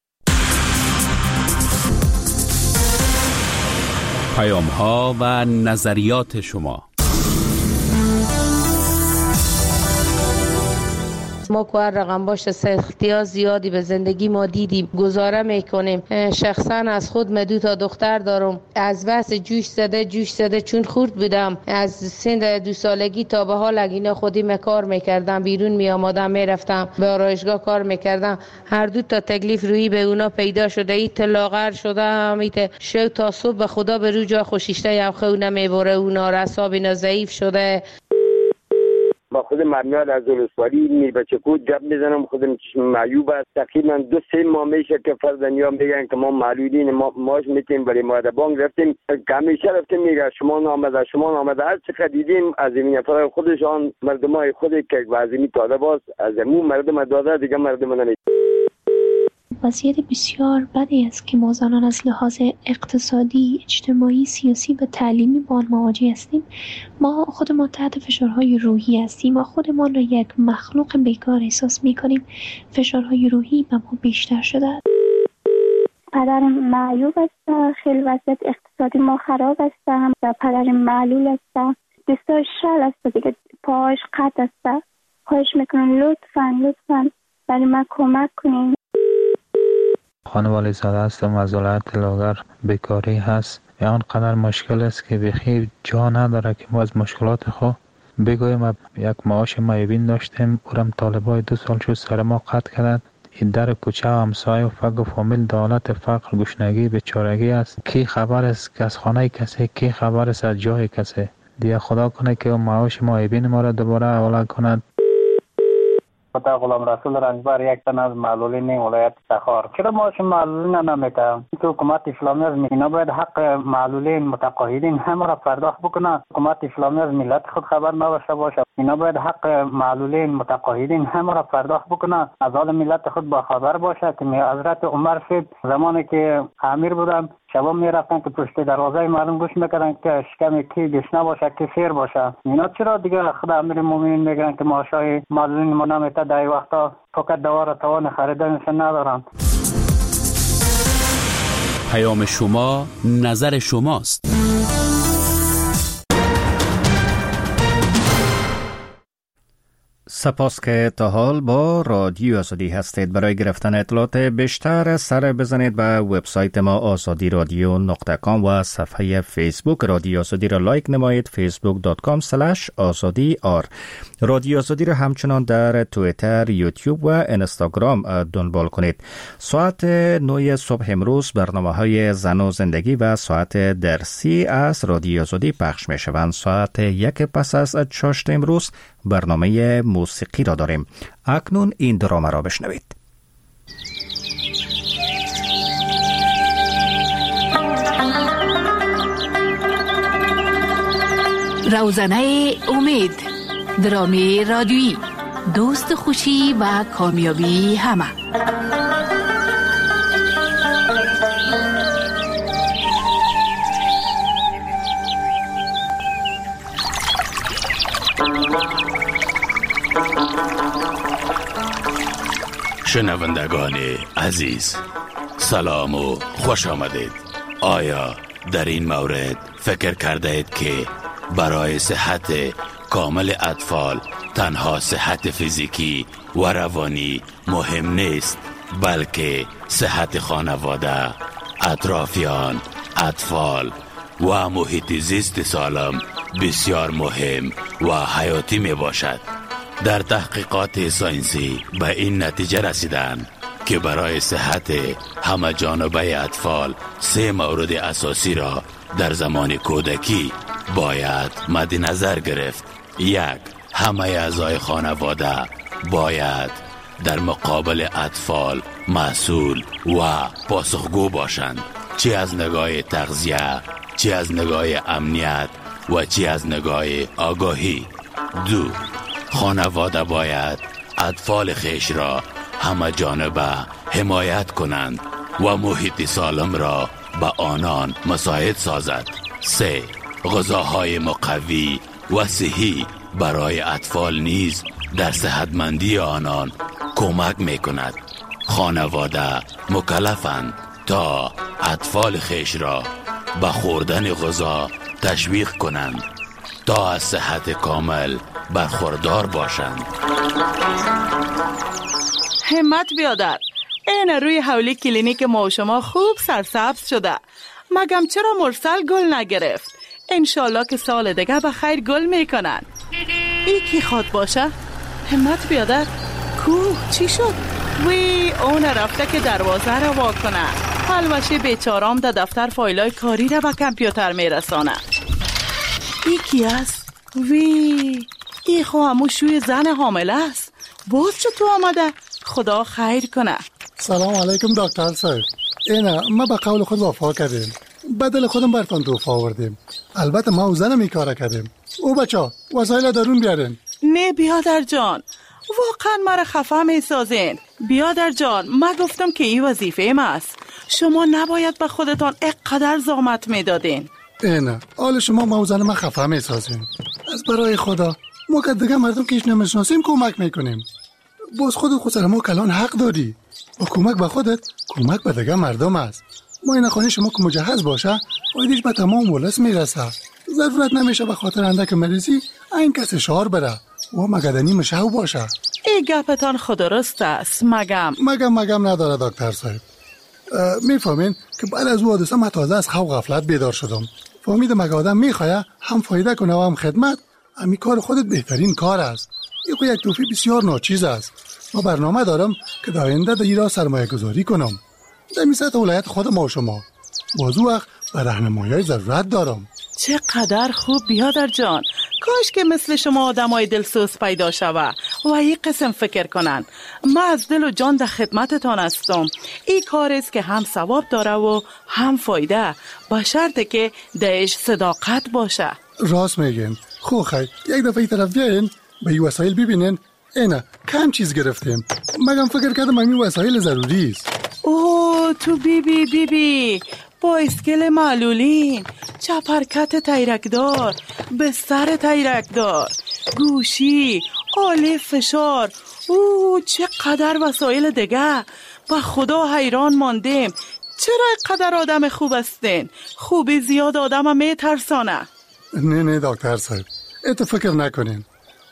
پیام‌ها و نظریات شما. ما که هر رقم باشه سختی‌ها زیادی به زندگی ما دیدیم، گزاره میکنیم. شخصا از خود من 2 تا دختر دارم. از بس جوش زده چون خورد بودم، از سن 2 سالگی تا به حال اینا خودی کار میکردم، بیرون می آمدم میرفتم به آرایشگاه کار میکردم. هر 2 تا تکلیف روی به اونا پیدا شده. ایت لاغر شده همیت شو تا صبح به خدا به رو جا خوشیشته یا خو نمیبره. اونا رساب اینا ضعیف شده. با خود مرمیاد از ولسوالی میر بچه کود جب میزنم، خودم چشم معیوب است. تقریبا 2-3 ماه میشه که فرزندیان میگن که ما معلولین ماش میتیم برای ماده بانک رفتیم که همیشه رفتیم میگه شما نامده هر چقدر دیدیم از این نفر خودشان مردمای خودی که وزیمی طالب است از امون مردم داده دیگه مردم نمید. وضعیت بسیار بدی است که ما زنان از لحاظ اقتصادی، اجتماعی، سیاسی و تعلیمی با آن مواجه هستیم. ما خودمان تحت فشارهای روحی هستیم. ما خودمان را یک مخلوق بیکار احساس می‌کنیم. فشارهای روحی به ما بیشتر شده است. پدرم معیوب است، خیلی وضعیت اقتصادی ما خراب است و پدرم معلول است، دستاش شل است دیگه، پاهاش قطع است. خواهش میکنم لطفاً برای من کمک کنین. خانوالی زاده هستم، از ولایت لاغر. بیکاری هست، آنقدر مشکل است که بخیر جا نداره که ما از مشکلات خود بگویم. یک معاش معیوبین داشتیم، اورم طالبای 2 سال شد سر ما قطع کردند. این در کوچه و همسایه و فقر و فامیل دولت فقر گشنگی بیچارگی است. کی خبر است که از خانه کسی، کی خبر است از جای کسی. دیگه خدا کنه که معاش معیوبین ما را دوباره حواله کند. خدا غلام رسول رنجبر، یک تن از معلولین ولایت تخار. چرا معاش معلولین نمیده؟ که حکومت اسلامی از اینا باید حق معلولین متقاعدین هم را پرداخت بکنه. حکومت اسلامی از ملت خود خبر نداشته باشه. اینا باید حق معلولین متقاعدین هم را پرداخت بکنه. از حال ملت خود با خبر باشه که حضرت عمر صاحب زمانی که امیر بودن شبا میرفتن که پشت دروازه مردم گوش میکردن که شکم کی گشنه باشه کی سیر باشه. اینا چرا دیگه خود امیر مومنین میگن که معاشای معلولین ما نمیده؟ در وقتا فقط دوار توان خریدنش ندارن. پیام شما، نظر شماست. سپاس که تا حال با رادیو آزادی هستید. برای گرفتن اطلاعات بیشتر سر بزنید به وبسایت ما azadiradyo.com و صفحه فیسبوک رادیو آزادی را لایک نمایید facebook.com/azadi.ar. رادیو آزادی را همچنان در توییتر، یوتیوب و اینستاگرام دنبال کنید. ساعت 9 صبح امروز برنامه‌های زن و زندگی و ساعت درسی از رادیو آزادی پخش می‌شوند. ساعت 1 پس از چاشت امروز برنامه موسیقی را داریم. اکنون این درامه را بشنوید. روزنه امید، درامه رادیویی، دوست خوشی و کامیابی همه. شنوندگان عزیز، سلام و خوش آمدید. آیا در این مورد فکر کرده اید که برای صحت کامل اطفال تنها صحت فیزیکی و روانی مهم نیست، بلکه صحت خانواده، اطرافیان، اطفال و محیط زیست سالم بسیار مهم و حیاتی می باشد. در تحقیقات ساینسی به این نتیجه رسیدند که برای صحت همه جانبه اطفال 3 مورد اساسی را در زمان کودکی باید مد نظر گرفت. 1. همه اعضای خانواده باید در مقابل اطفال مسئول و پاسخگو باشند، چه از نگاه تغذیه، چه از نگاه امنیت و چه از نگاه آگاهی. 2. خانواده باید اطفال خویش را همه جانبه حمایت کنند و محیط سالم را به آنان مساعد سازد. 3. غذاهای مقوی و صحی برای اطفال نیز در صحتمندی آنان کمک می کند. خانواده مکلفند تا اطفال خویش را به خوردن غذا تشویق کنند تا از صحت کامل برخوردار باشند. همت بیادر، این روی حولی کلینیک ما و شما خوب سرسبز شده. مگم چرا مرسل گل نگرفت؟ انشالله که سال دیگه به خیر گل میکنن. ای کی خواد باشه؟ همت بیادر، کوه چی شد؟ وی اون رفته که دروازه را وا کنه. حلوشی بیچارام در دفتر فایلای کاری را به کامپیوتر میرسانه. ای کی است؟ وی ای خو همو شوی زن حامله است. باز چه تو آمده؟ خدا خیر کنه. سلام علیکم دکتر صاحب. اینا ما به قول خود وفا کردیم، بدل خودم برتان توفا آوردیم. البته ما و زنم این کارا کردیم. او بچه وسایل درون بیارین. نه بیادر جان، واقعا مرا خفه می سازین. بیادر جان، من گفتم که این وظیفه ما است. شما نباید به خودتان اینقدر زحمت می دادین. اینا حال شما ما و زن ما خفه می سازین. از برای خدا ما که دیگه مردم که ایش نمیشناسیم کمک میکنیم. باز خودت خود سر ما کلان حق داری. با کمک به خودت کمک به دیگه مردم است. ما این خانه شما که مجهز باشه بایدش به تمام ولس میرسه. ضرورت نمیشه به خاطر اندک مریضی این کس شعار بره و مگدنی مشهو باشه. ای گپتان خود درست است. مگم نداره دکتر صاحب. میفهمین که بعد از او حادثه من تازه از خواب غفلت بیدار شدم. فهمیدم اگه آدم میخواه هم فایده کنه و هم خدمت، همین کار خودت بهترین کار است. یک توفیق بسیار ناچیز است. ما برنامه دارم که در آینده در ایران سرمایه گذاری کنم در میسط ولایت خود ما و شما. بازو وقت به راهنمایی ضرورت دارم. چقدر خوب بیادر جان. کاش که مثل شما آدمای دلسوز پیدا شوه و این قسم فکر کنن. من از دل و جان در خدمتتان هستم. این کار است که هم ثواب داره و هم فایده، با شرطی که درش صداقت باشه. راست میگین. خیر یک دفعه ای طرف بیاین به این وسایل ببینین. اینا کم چیز گرفتیم. مگم فکر کردم این وسایل ضروری است. اوه تو بی با اسکل معلولین، چپرکت تیرکدار، بستر تیرکدار، گوشی، آله فشار. اوه چقدر وسایل دیگه. با خدا حیران ماندیم. چرا اینقدر آدم خوب هستین؟ خوبی زیاد آدم هم میترسانه. نه دکتر صاحب، ات فکر نکنین.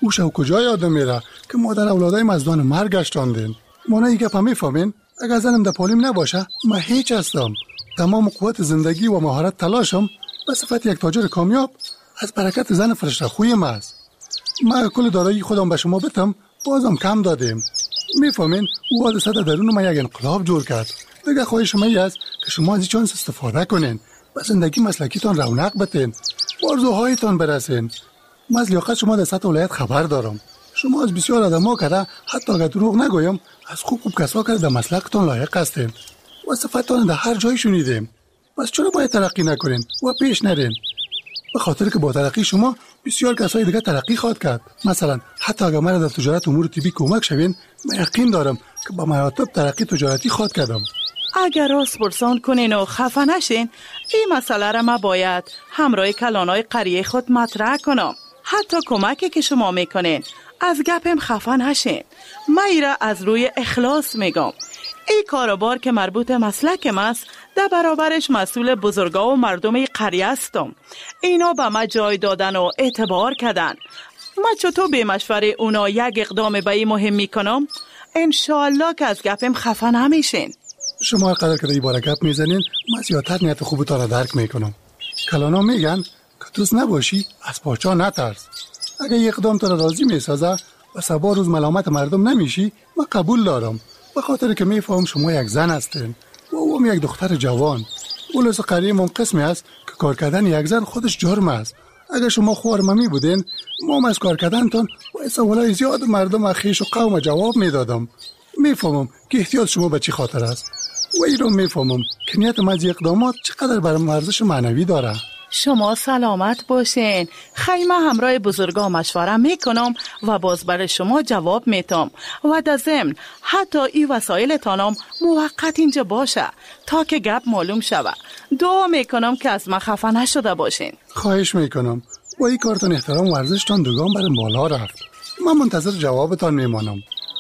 او شو کجا یادم میره که مادر اولادای مزدان مرگ گشتاندین. مانا این گپ میفهمین؟ اگر زنم در پالیم نباشه من هیچ هستم. تمام قوت زندگی و مهارت تلاشم به صفت یک تاجر کامیاب از برکت زن فرشته خویم است. من کل دارایی خودم به شما بتم بازم کم دادیم. میفهمین؟ او حادثه در درون من یک انقلاب جور کرد. دیگه خواهش من است که شما از این چانس استفاده کنین، به زندگی مسلکیتان رونق بتین، آرزوهایتان برسین. من از لیاقت شما در سطح ولایت خبر دارم. شما از بسیار آدما کرده، حتی اگر دروغ نگویم، از خوب کسا کرده در مسلکتان لایق هستین و صفتان در هر جای شنیدیم. بس چرا باید ترقی نکنین و پیش نرین؟ به خاطر که با ترقی شما بسیار کسای دیگه ترقی خواهد کرد. مثلا حتی اگر من در تجارت امور طبی کمک شوین، من یقین دارم که با مراتب ترقی تجارتی خواهد کردم. اگر راست پرسان کنین و خفه نشین، این مسئله را ما باید همراه کلانای قریه خود مطرح کنم. حتی کمکی که شما میکنین از گپم خفه نشین. من ایره از روی اخلاص میگم. این کاروبار که مربوط مسلکم است، در برابرش مسئول بزرگا و مردم قریه هستم. اینا به ما جای دادن و اعتبار کردن. من چطور به مشوره اونا یک اقدام به این مهم میکنم؟ انشاءالله که از گپم خفه نمیشین. شما قدر که این باره گپ میزنین، من زیادتر نیت خوبتان را درک میکنم. کلانا میگن که دوست نباشی از پاچا نترس. اگه یک اقدام تو را راضی میسازه و سبا روز ملامت مردم نمیشی، من قبول دارم. به خاطر که میفهم شما یک زن هستین و او یک دختر جوان. اولس قریه من قسمی است که کار کردن یک زن خودش جرم است. اگر شما خوارممی بودین، ما از کار کردنتان و سوالای زیاد مردم اخیش و قوم جواب میدادم. میفهمم که احتیاط شما به چی خاطر است و این رو میفهمم که نیت من از اقدامات چقدر برام ارزش معنوی داره. شما سلامت باشین. خیمه همراه بزرگا مشوره میکنم و باز برای شما جواب میتم و در ضمن حتی این وسایل تانم موقت اینجا باشه تا که گپ معلوم شود. دعا میکنم که از من خفه نشده باشین. خواهش میکنم. با این کارتان احترام و ارزشتان دوگان برام بالا رفت. من منتظر جوابتان میمانم.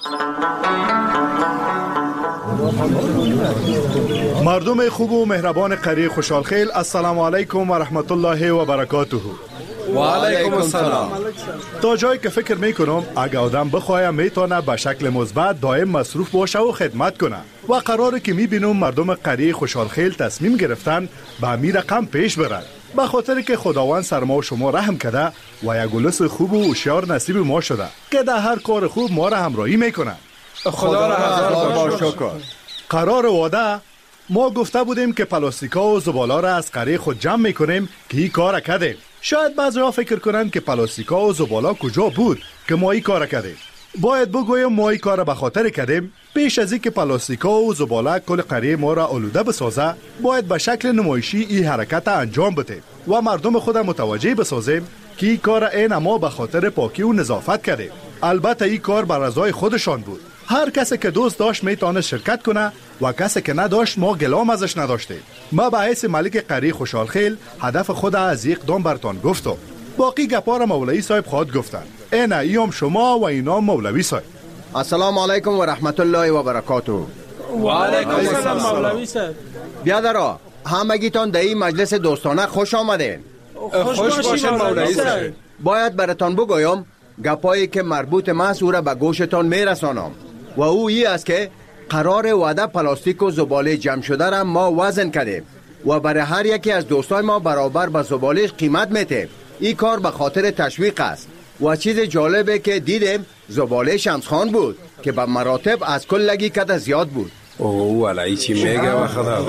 مردم خوب و مهربان قریه خوشحالخیل، السلام علیکم و رحمت الله و برکاته. و علیکم السلام. تا جایی که فکر میکنم اگه آدم بخواه میتونه به شکل مثبت دائم مصروف باشه و خدمت کنه و قراره که میبینم مردم قریه خوشحالخیل تصمیم گرفتن به همین رقم پیش برن، به خاطر که خداوند سر ما و شما رحم کرده و یک اولس خوب و هوشیار نصیب ما شده که در هر کار خوب ما را همراهی میکنن. خدا را هزار بار شکر. قرار وعده ما گفته بودیم که پلاستیکا و زباله را از قریه خود جمع میکنیم که این کار کردیم. شاید بعضی‌ها فکر کنند که پلاستیکا و زباله کجا بود که ما این کار کردیم. باید بگویم ما این کار به خاطر کردیم پیش از اینکه پلاستیکا و زباله کل قریه ما را آلوده بسازه، باید به شکل نمایشی این حرکت انجام بدیم و مردم خود متوجه بسازیم که این کار این ما به خاطر پاکی و نظافت کردیم. البته این کار بر رضای خودشان بود. هر کسی که دوست داشت میتونه شرکت کنه و کسی که نداشت ما گلام ازش نداشتیم. ما به حیث ملک قریه خوشحالخیل هدف خود از این اقدام برتان گفتم. باقی گپا را مولوی صاحب خواهد گفتن. اینه ایام شما و اینا مولوی صاحب. السلام علیکم و رحمت الله و برکاته. و علیکم السلام مولوی صاحب. بیادرها همگیتان در این مجلس دوستانه خوش آمدین. خوش باشین مولوی صاحب. باید براتان بگویم گپایی که مربوط است او را به گوشتان میرسانم و او ای است که قرار وعده پلاستیک و زباله جمع شده را ما وزن کردیم و برای هر یکی از دوستای ما برابر به زباله قیمت میتیم. این کار به خاطر تشویق است و چیز جالبه که دیدیم زباله شمسخان بود که به مراتب از کلگی کده زیاد بود. اوه ولی چی میگه و خدا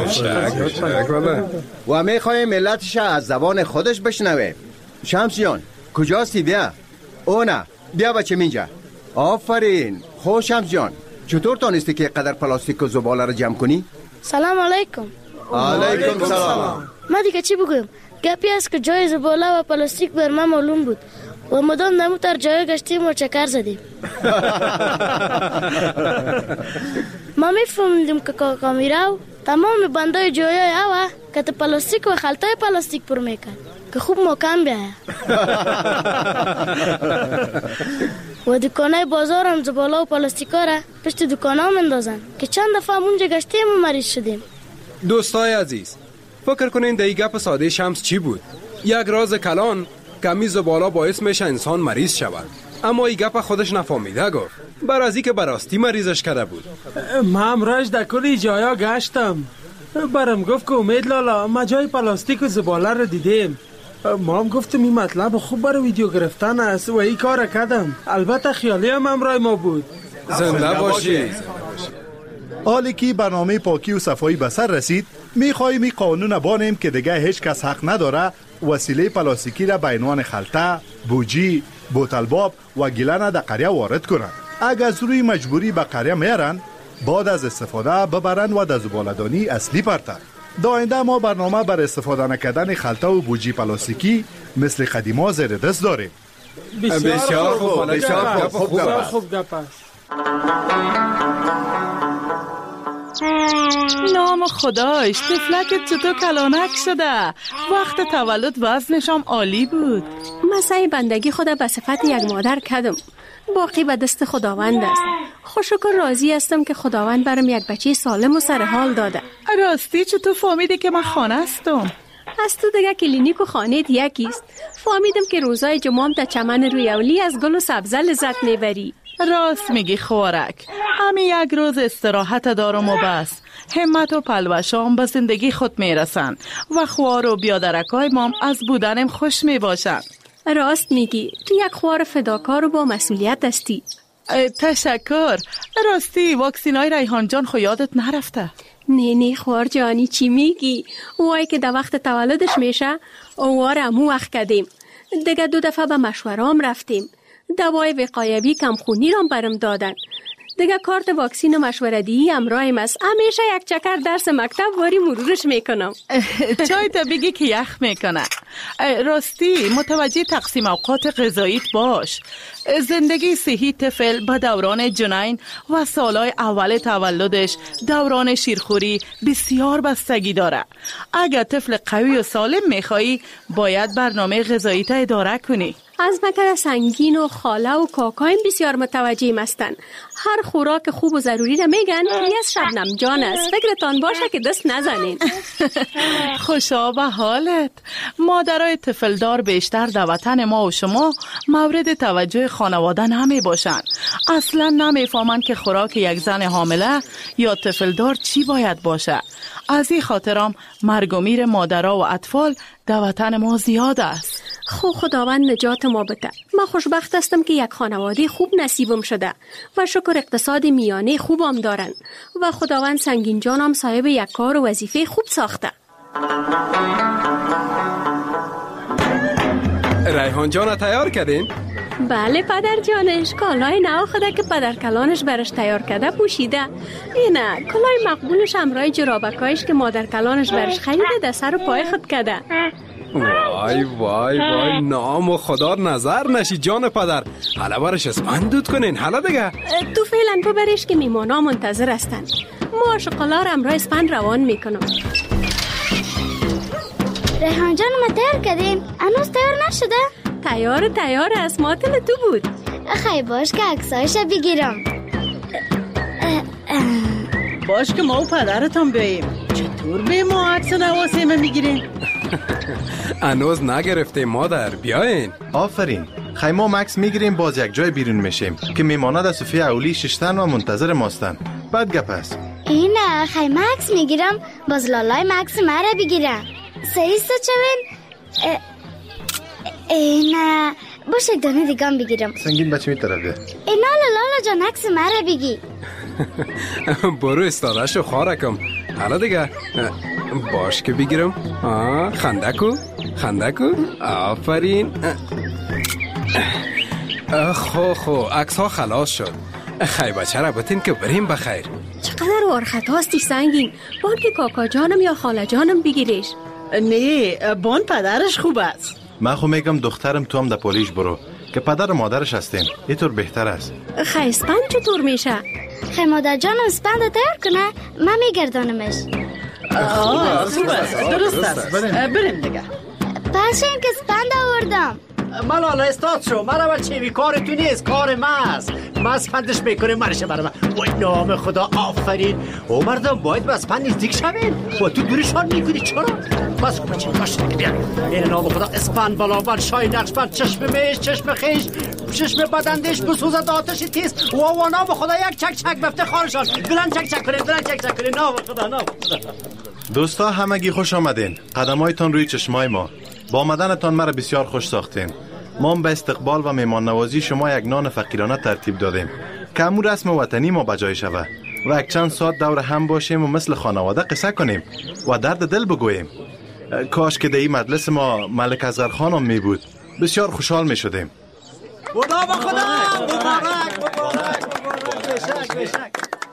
بشک و میخوایم ملتش از زبان خودش بشنوه. شمس جان کجاستی؟ بیا. او نه بیا بچه اینجا. آفرین. خوش شمس جان چطور تانستی که قدر پلاستیک و زباله رو جمع کنی؟ سلام علیکم. علیکم سلام. ما دیگه چی بگویم؟ گپی است که جای زباله و پلاستیک بر ما معلوم بود و مدام نموتر جای گشتیم و چکر زدیم. ما میفهمیدیم که کاکا میراو تمام بندای جایای اوه که پلاستیک و خلطای پلاستیک پر میکرد که خوب محکم بیایه و دکانای بازار هم زباله و پلاستیکا را پشت دکانا مندازن که چند دفعه اونجا گشتیم و مریض شدیم. دوستای عزیز فکر کنین در این گپ ساده شمس چی بود؟ یک راز کلان کمی زباله باعث میشه انسان مریض شود. اما این گپ خودش نفهمیده گفت. برازی که براستی مریضش کرده بود. من امروز در کلی جایا گشتم. برام گفت که امید لالا ما جای پلاستیک و زباله رو دیدیم. ما هم گفتم این مطلب خوب برای ویدیو گرفتن است و این کار کردم. البته خیالی هم امرای ما بود. زنده باشی. حالی که برنامه پاکی و صفایی به سر رسید، میخواهیم این قانون بانیم که دیگه هیچ کس حق نداره وسیله پلاستیکی را به عنوان خلطه، بوجی، بوتلباب و گیلان در قریه وارد کنند. اگر از روی مجبوری به قریه میارن، بعد از استفاده ببرن و در زباله‌دانی اصلی پرتن. در آینده ما برنامه بر استفاده نکردن خلطه و بوجی پلاستیکی مثل قدیما زیر دست داریم. بسیار خوب. بسیار خوب گپ است. نام خداش، طفلک چطور کلانک شده. وقت تولد وزنشم عالی بود. من سعی بندگی خود به صفت یک مادر کردم. باقی به دست خداوند است. خوشکر راضی هستم که خداوند برام یک بچه سالم و سرحال داده. راستی چطور فهمیدی که من خانه هستم؟ از تو دیگه کلینیک و خانه یکیست. فهمیدم که روزای جمعه در چمن روی اولی از گل و سبزه لذت میبری. راست میگی خوارک. همین یک روز استراحت دارم و بس. همت و پلوشام به زندگی خود میرسن و خوار و بیادرکای مام از بودنم خوش میباشن. راست میگی. تو یک خوار فداکار و با مسئولیت هستی. تشکر. راستی واکسینای ریحان جان خو یادت نرفته؟ نه خوار جانی چی میگی؟ وای که در وقت تولدش میشه اوار امو وقت کردیم. دیگه 2 دفعه به مشورام رفتیم. دوای وقایوی کمخونی رام برم دادن. دیگه کارت واکسین و مشورتی امرایم است. همیشه یک چکر درس مکتب واری مرورش میکنم. چای تا بگی که یخ میکنه. راستی متوجه تقسیم اوقات غذاییت باش. زندگی صحی طفل به دوران جنین و سالهای اول تولدش دوران شیرخوری بسیار بستگی داره. اگر طفل قوی و سالم میخوایی باید برنامه غذاییت اداره کنی. از مکر سنگین و خاله و کاکایم بسیار متوجه هستند. هر خوراک خوب و ضروری را میگن که از شبنم جان است. فکرتان باشه که دست نزنین. خوشا به حالت. مادرای طفلدار بیشتر در وطن ما و شما مورد توجه خانواده نمی باشن. اصلا نمیفهمن که خوراک یک زن حامله یا طفلدار چی باید باشه. از این خاطرام مرگ و میر مادرها و اطفال در وطن ما زیاد است. خداوند نجات ما بده. من خوشبخت هستم که یک خانواده خوب نصیبم شده و شکر اقتصاد میانه خوبم دارن و خداوند سنگین جانم صاحب یک کار و وظیفه خوب ساخته. ریحان جان تیار کردین؟ بله پدر جانش. کالای نو خوده که پدر کلانش برش تیار کرده پوشیده. اینه کالای مقبولش همراه جرابکایش که مادر کلانش برش خریده در سر و پای خود کرده. وای وای وای نام خدا نظر نشی جان پدر. حالا برش اسپند دود کنین. حالا دیگه تو فعلا ببرش که میمانا منتظر هستن. ما شقلا را امراه اسپند روان میکنم. ریحان جان ما تیار کردیم. هنوز تیار نشده؟ تیار است. ماتل تو بود. خیلی باش که عکسایش بگیرم. باش که ما و پدرتان بیاییم. چطور به ما عکس نواسه ما میگیرین؟ هنوز نگرفته مادر. بیاین. آفرین. خیما مکس میگیریم باز یک جای بیرون میشیم که میماند از صفحه اولی ششتن و منتظر ماستن. بعد گپ است. اینه خیما مکس میگیرم باز لالای مکس مرا بگیرم. سریستا چوین؟ اینه باش یک دانه دیگم بگیرم. سنگین بچه میطرفه. اینا لالا جان عکس مرا بگی. برو استادشو خارکم. حالا دیگه باش که بگیرم. خندکو آفرین. خو عکس ها خلاص شد. خی بچه را بتین که بریم بخیر. چقدر وارخط هستی سنگین. بان که کاکا جانم یا خاله جانم بگیریش. نه بان پدرش خوب است. من خو میگم دخترم تو هم در پولیش برو که پدر و مادرش هستین. اینطور بهتر است. خی اسپند چطور میشه؟ خی مادر جانم اسپند تیار کنه من میگردانمش. خوب است. درست است. بریم دیگه. پاشین که اسپند آوردم. ملالا استاد شو. مرا بچه بی کار تو نیست. کار من است. من اسپندش میکنیم مرشه برای من. وای نام خدا آفرین. او مردم باید به اسپند نزدیک شوین. و تو دوریشان میکنی چرا؟ بس خوب بچه باشه دیگه بیا. این نام خدا اسپند بلابند شای نقشبند چشم میش چشم خیش چشم بدندش بسوزد آتش تیز و نام خدا یک چک چک بفته خارشان بلند چک چک کنین نام خدا. دوستا همگی خوش آمدین. قدمایتان روی چشمای ما. با آمدنتان مرا بسیار خوش ساختین. ما به استقبال و مهمان نوازی شما یک نان فقیرانه ترتیب دادیم که همون رسم وطنی ما بجای شود و یک چند ساعت دور هم باشیم و مثل خانواده قصه کنیم و درد دل بگوییم. کاش که در این مجلس ما ملک اصغر خانم می بود، بسیار خوشحال می شدیم. خدا و خدا مبارک. بشک.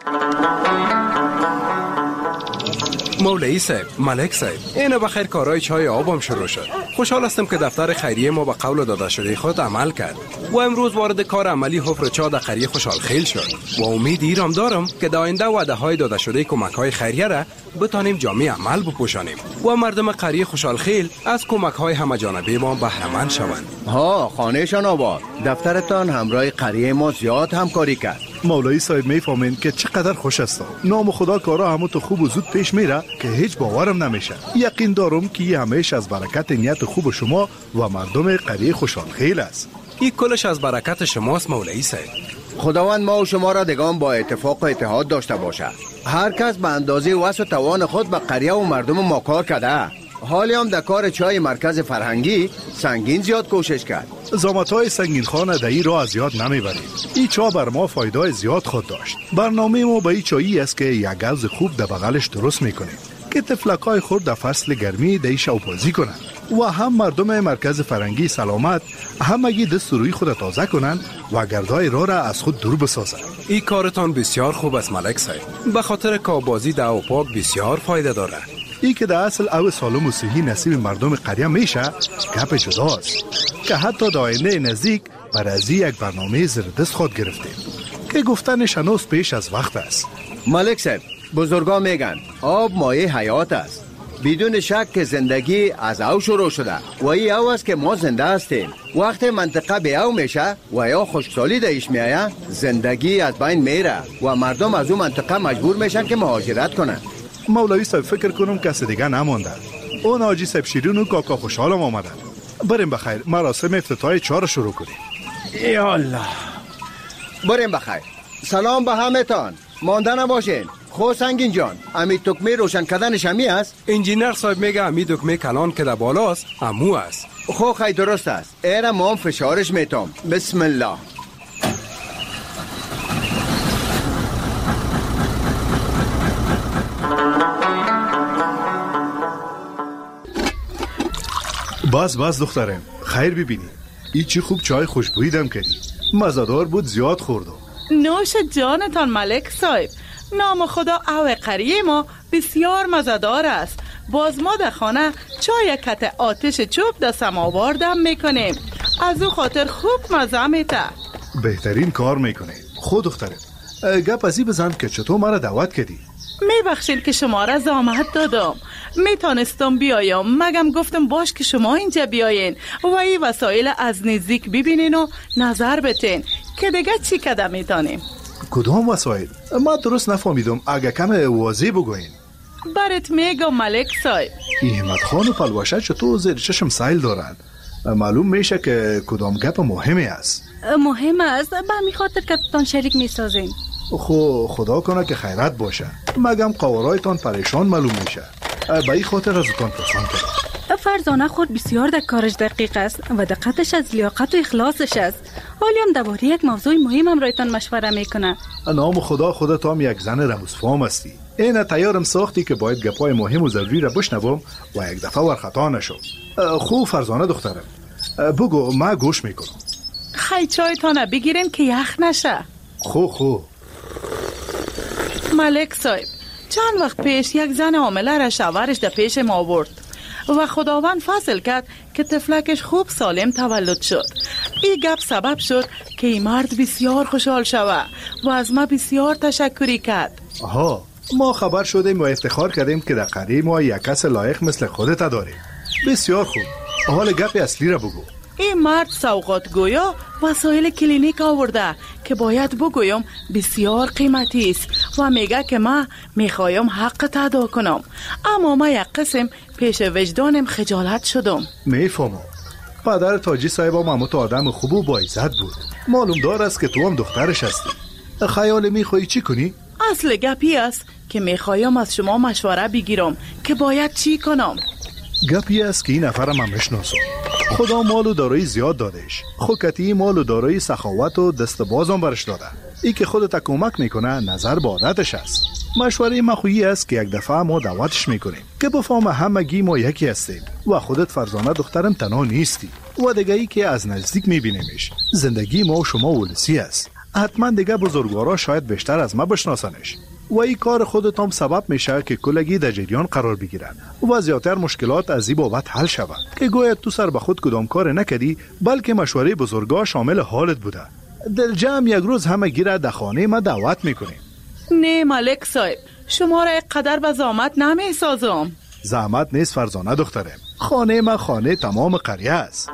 مولوی صاحب، ملک صاحب، اینو بخیر کارهای چای آبم شروع شد. خوشحال هستم که دفتر خیریه ما به قول داده شده خود عمل کرد و امروز وارد کار عملی حفر چا در قریه خوشحال خیل شد و امید ایرام دارم که در آینده وعده های داده شده کمک های خیریه را بتانیم جامع عمل بپوشانیم و مردم قریه خوشحال خیل از کمک های همه جانبه ما بهره مند شوند. خانهشان آباد، دفترتان همراه قریه ما زیاد همکاری کرد. مولوی صاحب میفهمین که چقدر خوش است. نام خدا کارا همو تو خوب و زود پیش میره که هیچ باورم نمیشه. یقین دارم که این همیشه از برکت نیت خوب شما و مردم قریه خوشحال خیل است. این کلش از برکت شماست مولوی صاحب. خداوند ما و شما را دگان با اتفاق و اتحاد داشته باشه. هر کس به اندازه وس و توان خود به قریه و مردم ما کار کرده. حالی هم در کار چای مرکز فرهنگی سنگین زیاد کوشش کرد. زامتهای سنگین خانه در این راه زیاد نمیبریم. این چا بر ما فایده زیاد خود داشت. برنامه ما به این چایی است که یک گوز خوب در بغلش درست میکنیم که تفلکای خود در فصل گرمی در این شوپازی کنند و هم مردم مرکز فرهنگی سلامت همگی دست روی خود تازه کنند و گردهای راه را از خود دور بسازند. این کارتان بسیار خوب است ملک صاحب. به خاطر کابازی در او پاک بسیار فایده داره. ای که در اصل او سالم و صحی نصیب مردم قریه میشه گپ جداست که حتی در آینده نزدیک بر از یک برنامه زیردست خود گرفتیم که گفتنش هنوز پیش از وقت است. ملک صاحب، بزرگا میگن آب مایه حیات است. بدون شک که زندگی از او شروع شده و ای او است که ما زنده هستیم. وقتی منطقه به او میشه و یا خشکسالی درش میایه، زندگی از بین میره و مردم از اون منطقه مجبور میشن که مهاجرت کنن. مولوی صاحب فکر کنم کسی دیگه نمانده. اون حاجی صاحب شیرین و کاکا خوشحالم آمدن. بریم بخیر مراسم افتتاح چا را شروع کنیم. یا الله. بریم بخیر. سلام به همتان. مانده نباشین. خو سنگین جان، امی دکمه روشن کردنش همی است؟ انجینر صاحب میگه امی دکمه کلان که در بالاست همو است. خو خیلی درست است. ایره ما هم فشارش میتام. بسم الله. بس دخترم، خیر ببینی. ای چی خوب چای خوشبویی دم کردی. مزدار بود زیاد خوردم. نوش جانتان ملک صاحب. نام خدا او قریه ما بسیار مزدار است. باز ما در خانه چای کت آتش چوب در سماوار دم میکنیم. از او خاطر خوب مزه میته. بهترین کار میکنه. خود دخترم گپ ازی بزن که چطور مرا دعوت کردی. میبخشید که شما را زحمت دادم. میتونستم بیایم مگم گفتم باش که شما اینجا بیاین و این وسایل از نزدیک ببینین و نظر بتین که دیگه چی کده میتونیم. کدام وسایل؟ ما درست نفهمیدم. اگه کم واضح بگوین. برات میگم ملک صاحب. این همت خان و پلوشه چطور زیر چشم سایل دارن. معلوم میشه که کدام گپ مهمی است. مهم است. به می خاطر که تان شریک میسازین. خدا کنه که خیرت باشه. مگم قوارایتان پریشان معلوم میشه. به این خاطر از تان پرسان کرد. فرزانه خود بسیار در کارش دقیق است و دقتش از لیاقت و اخلاصش است. حالی هم درباره یک موضوع مهم هم رایتان مشوره میکنه. نام خدا خودت هم یک زن رموزفام هستی. این تیارم ساختی که باید گپای مهم و ضروری را بشنوم و یک دفعه ورخطا نشم. خوب فرزانه دخترم بگو، ما گوش میکنم. خیلی چایتان بگیرین که یخ نشه. خوب ملک صاحب، چند وقت پیش یک زن حامله را شوهرش در پیش ما آورد و خداوند فضل کرد که طفلکش خوب سالم تولد شد. این گپ سبب شد که این مرد بسیار خوشحال شود و از ما بسیار تشکری کرد. ما خبر شدیم و افتخار کردیم که در قریه ما یک کس لایق مثل خودت داریم. بسیار خوب. حال گپ اصلی را بگو. این مرد سوغات گویا وسایل کلینیک آورده که باید بگویم بسیار قیمتی است و میگه که ما میخوایم حق ادا کنم، اما ما یک قسم پیش وجدانم خجالت شدم. میفهمم. پدر تاجی صاحب هم تو آدم خوب و با عزت بود. معلوم دار است که تو هم دخترش هستی. خیال میخوایی چی کنی؟ اصل گپی است که میخوایم از شما مشوره بگیرم که باید چی کنم. گپی است که این نفرم هم بشناسم. خدا مال و دارایی زیاد دادش. خوکتی مال و دارایی سخاوت و دست بازم برش داده. ای که خودت کمک میکنه نظر به عادتش است. مشوره ما خویی است که یک دفعه ما دعوتش میکنیم که بفهم همگی ما یکی هستیم و خودت فرزانه دخترم تنها نیستی و دیگه ای که از نزدیک میبینیمش. زندگی ما و شما ولسی است. حتما دیگه بزرگوارا شاید بیشتر از ما بشناسنش و این کار خودت هم سبب میشه که کلگی در جریان قرار بگیرن و زیادتر مشکلات از این بابت حل شود که گویا تو سر به خود کدام کار نکردی بلکه مشوره بزرگا شامل حالت بوده. دل جمع یک روز همه گیره در خانه ما دعوت میکنیم. نه ملک صاحب، شما را قدر به زحمت نمیسازم. زحمت نیست فرزانه دخترم. خانه ما خانه تمام قریه است.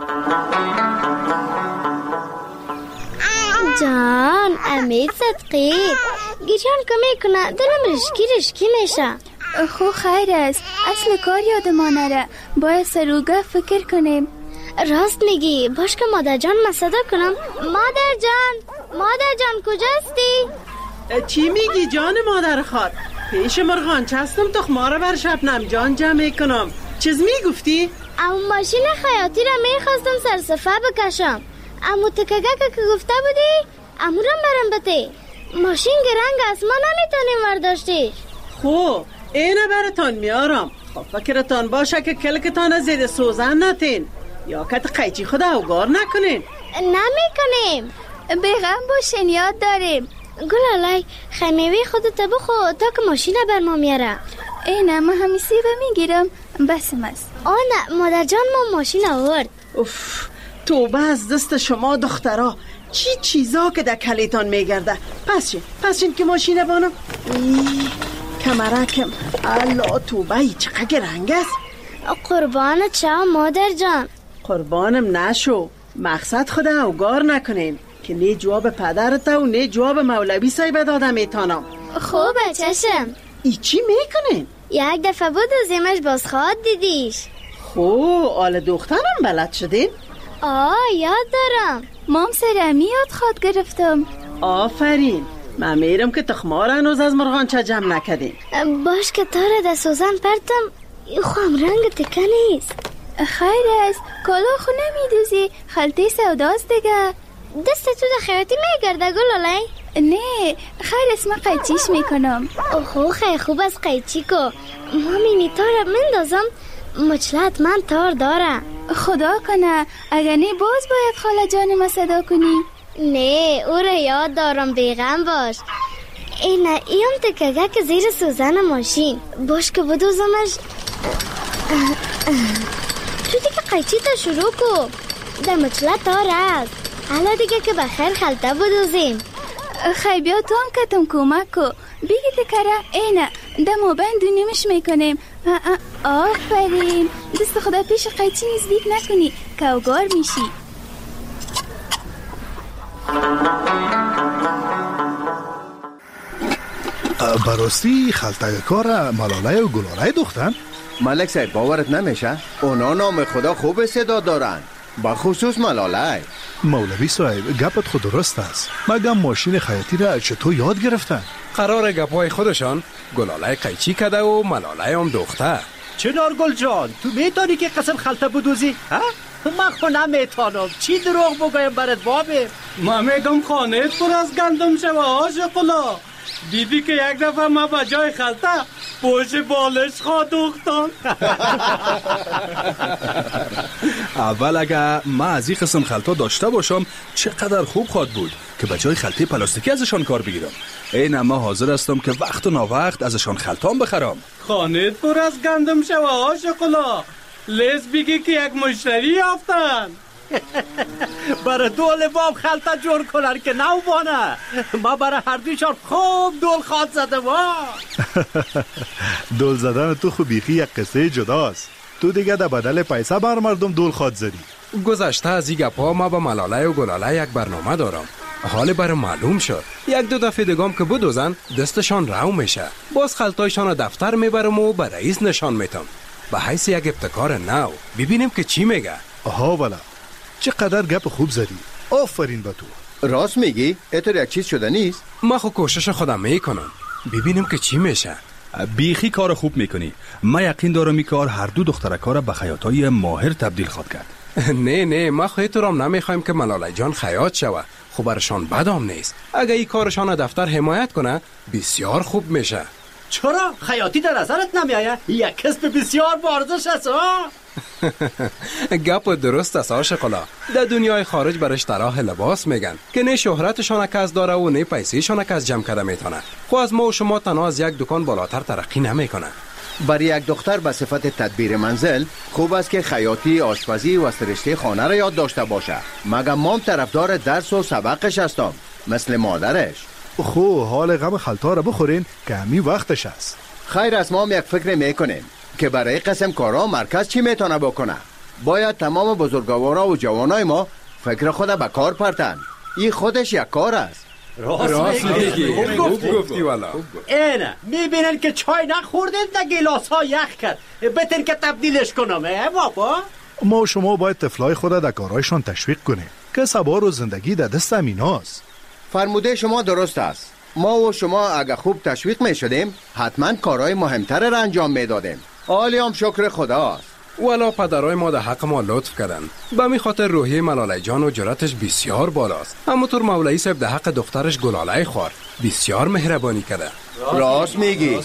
جان امید صدقی گیشان که میکنه دلم رشکی میشه. خو خیر است، اصل کار یادمان نره. باید سروگه فکر کنیم. راست میگی، باش که مادر جان صدا کنم. مادر جان کجاستی؟ چی میگی جان مادر خار؟ پیش مرغان چستم تخماره بر شبنم جان جمع میکنم. چیز میگفتی؟ اما ماشین خیاطی را میخواستم سرصفه بکشم. اما تکگه که گفته بودی امورم برم بته. ماشین گرنگ است، ما نمیتونیم ورداشتیش. خو اینه براتان میارم. خب فکرتان باشه که کلکتان از زیر سوزن نتین یا کت قیچی خود اوگار نکنین. نمیکنیم. بیغم باشین، یاد داریم. گلالای خمیوی خودت بخو تا که ماشین بر ما میاره. اینه ما همی سیبه میگیرم بسم است. آنه مادر جان ما ماشین آورد. اوف توبه از دست شما دخترها. چی چیزا که در کلیتان میگرده. پس چین که ماشین بانم کمرکم. الله توبه ای چقدر رنگ است. قربانت چه مادر جان. قربانم نشو. مقصد خود اوگار نکنین که نه جواب پدرت و نه جواب مولوی صاحب دادم میتانم. خوبه چشم. ای چی میکنین؟ یک دفعه بود و زیمش باز خواد دیدیش. آل دخترم بلد شدین؟ یاد دارم. مام سرمی یاد خواد گرفتم. آفرین. من میرم که تخمار هنوز از مرغان چه جمع نکدین. باش که تاره در سوزن پرتم خوام رنگ تکه نیست. خیر است، کلا خو نمیدوزی، خلطه سوداست دیگه. دست تو در خیاطی میگرده گلالای؟ نه خیر است، من قیچیش میکنم. خیلی خوب از قیچی کو. مامی تار مندازم. مچلت من تار دارم. خدا کنه اگر نه باز باید خاله جان ما صدا کنی. نه او را یاد دارم، بیغم باش. اینه ایم تکگه که زیر سوزن ماشین. باش که بدوزمش. تو دیگه قیچی تا شروع کو. در مچلت تار است. حالا دیگه که بخیر خلطه بدوزیم. خیلی بیا تو هم کتم کمک کو. بگی تکره اینه دمو بندو نمیش میکنیم. آفرین. دست خدا پیش قیچی نزدیک نکنی که اوگار میشی. براستی خلطه کار ملاله و گلاله دختن؟ ملک صاحب باورت نمیشه؟ اونا نام خدا خوب صدا دارن، بخصوص ملاله. مولوی صاحب گپت خود درست است. مگم ماشین خیاطی را چطور یاد گرفتن؟ قرار گپای خودشان گلاله قیچی کده و ملاله هم دختر. چنار گل جان تو میتونی که قسم خلطه بدوزی؟ من خو نمیتونم. چی دروغ بگویم برات بابه؟ من میگم خانه پر از گندم شوه آشقلا. دیدی که یک دفعه ما با جای خلطه پوش بالش خواه دوختم. اول اگه من از این قسم خلطه داشته باشم چقدر خوب خواد بود که به جای خلطه پلاستیکی ازشان کار بگیرم. این ما حاضر هستم که وقت و ناوقت ازشان خلطان بخرم. خانه پر از گندم شوه آشقلا. لیز بگی که یک مشتری یافتن. برای دول باب خلطه جور کنن که نو بانه. ما برای هر دویشان خوب دول خواد زده با. دول زدن تو خوب بیخی یک قصه جداست. تو دیگه در بدل پیسه بر مردم دول خواد زدی. گذشته از این گپا ما با ملاله و گلاله یک برنامه دارم. حال برای معلوم شد یک دو دفعه دگام که بدوزن دستشان رو میشه. باز خلطایشان دفتر میبرم و به رئیس نشان میتم به حیث یک ابتکار نو. ببینیم که چی میگه. آها بلا چقدر گپ خوب زدی. آفرین به تو. راست میگی؟ اینطور یک چیز شده نیست؟ ما خو کوشش خودم میکنم ببینیم که چی میشه. بیخی کار خوب میکنی. من یقین دارم این کار هر دو دخترکا را به خیاطای ماهر تبدیل خواهد کرد. نه ما خودتون نمیخوایم که ملاله جان خیاط شوه. خب برشان بدم نیست. اگه این کارشان دفتر حمایت کنه بسیار خوب میشه. چرا؟ خیاطی در نظرت نمیآید؟ یک کسب بسیار بارزش است ها؟ گپ درست است آشقلا. در دنیای خارج برش طراح لباس میگن که نه شهرتشان کس داره و نه پیسهشان کس جمع کرده میتونه. خو از ما و شما تنها از یک دکان بالاتر ترقی نمیکنه. برای یک دختر به صفت تدبیر منزل خوب است که خیاطی، آشپزی و سرشته خانه را یاد داشته باشه. مگه مام طرفدار درس و سبقش هستم مثل مادرش. خو حال غم خلطا را بخورین که همین وقتش است. خیر است، ما یک فکر میکنیم که برای قسم کارا مرکز چی میتونه بکنه. باید تمام بزرگوارا و جوانای ما فکر خود به کار پرتن. این خودش یک کار است. راست میگی. خوب گفتی والا. اینه میبینن که چای نخوردن در گیلاس ها یخ کرد. بهتر که تبدیلش کنم بابا. ما و شما باید طفلای خود در کارایشان تشویق کنیم که سبار و زندگی در دست امیناست. فرموده شما درست است. ما و شما اگه خوب تشویق می شدیم حتما کارهای مهمتر را انجام می دادیم. عالی هم شکر خداست. والا پدرای ما در حق ما لطف کردن. به می خاطر روحی ملاله جان و جرأتش بسیار بالاست. همونطور مولوی صاحب در حق دخترش گلاله خوار بسیار مهربانی کرده. راست میگی.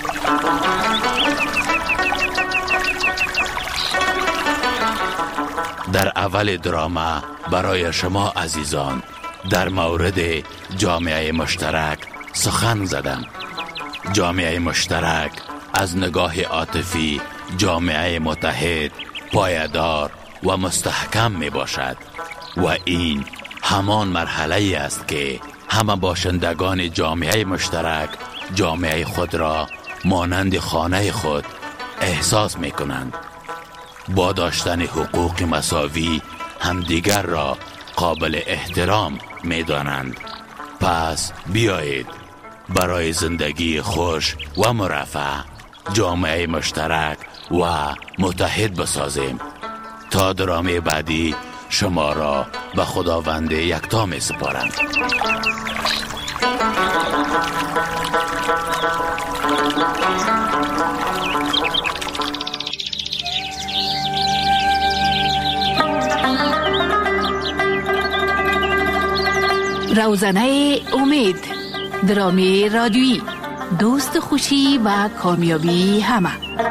در اول دراما برای شما عزیزان در مورد جامعه مشترک سخن زدم. جامعه مشترک از نگاه عاطفی جامعه متحد، پایدار و مستحکم می باشد و این همان مرحله است که همه باشندگان جامعه مشترک جامعه خود را مانند خانه خود احساس می کنند. با داشتن حقوق مساوی همدیگر را قابل احترام می دانند. پس بیایید برای زندگی خوش و مرفه جامعه مشترک و متحد بسازیم. تا درامه بعدی شما را به خداوند یکتا می سپارم. روزنه امید، درامی رادیویی، دوست خوشی و کامیابی همه.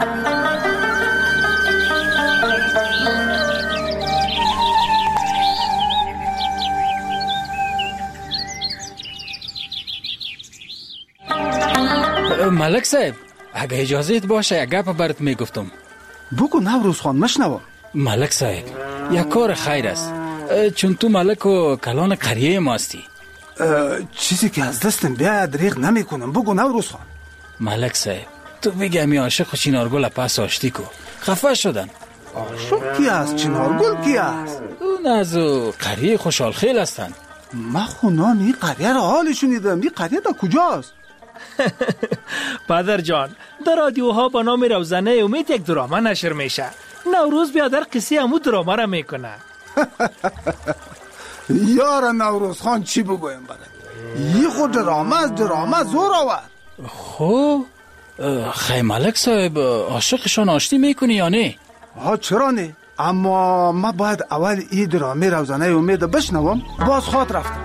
ملک صاحب اگه اجازهت باشه یک گپ برات میگفتم. بگو نوروز خان مشنوم. ملک صاحب یک کار خیر است، چون تو ملک و کلان قریه ماستی. چیزی که از دستم بیاید دریغ نمی کنم. بگو نوروز خان. ملک صاحب تو بگی همی عاشق و چینارگل پس آشتی کو خفه شدن. عاشق کی است؟ چینارگل کی است؟ اون از قریه خوشحال خیل هستند. من خونان این قریه را حالی شنیدم. این قریه در کجاست؟ پدر جان در رادیوها با نام روزنه امید یک دراما نشر میشه. نوروز بیادر قصه همو دراما را میکنه. یار نوروز خان چی بگویم برد؟ یه خود دراما زور آورد. خب خیلی ملک صاحب عاشقشان آشتی میکنی یا نه؟ ها چرا نه؟ اما ما باید اول این درامی روزنه امید بشنوم. باز خواد رفتم.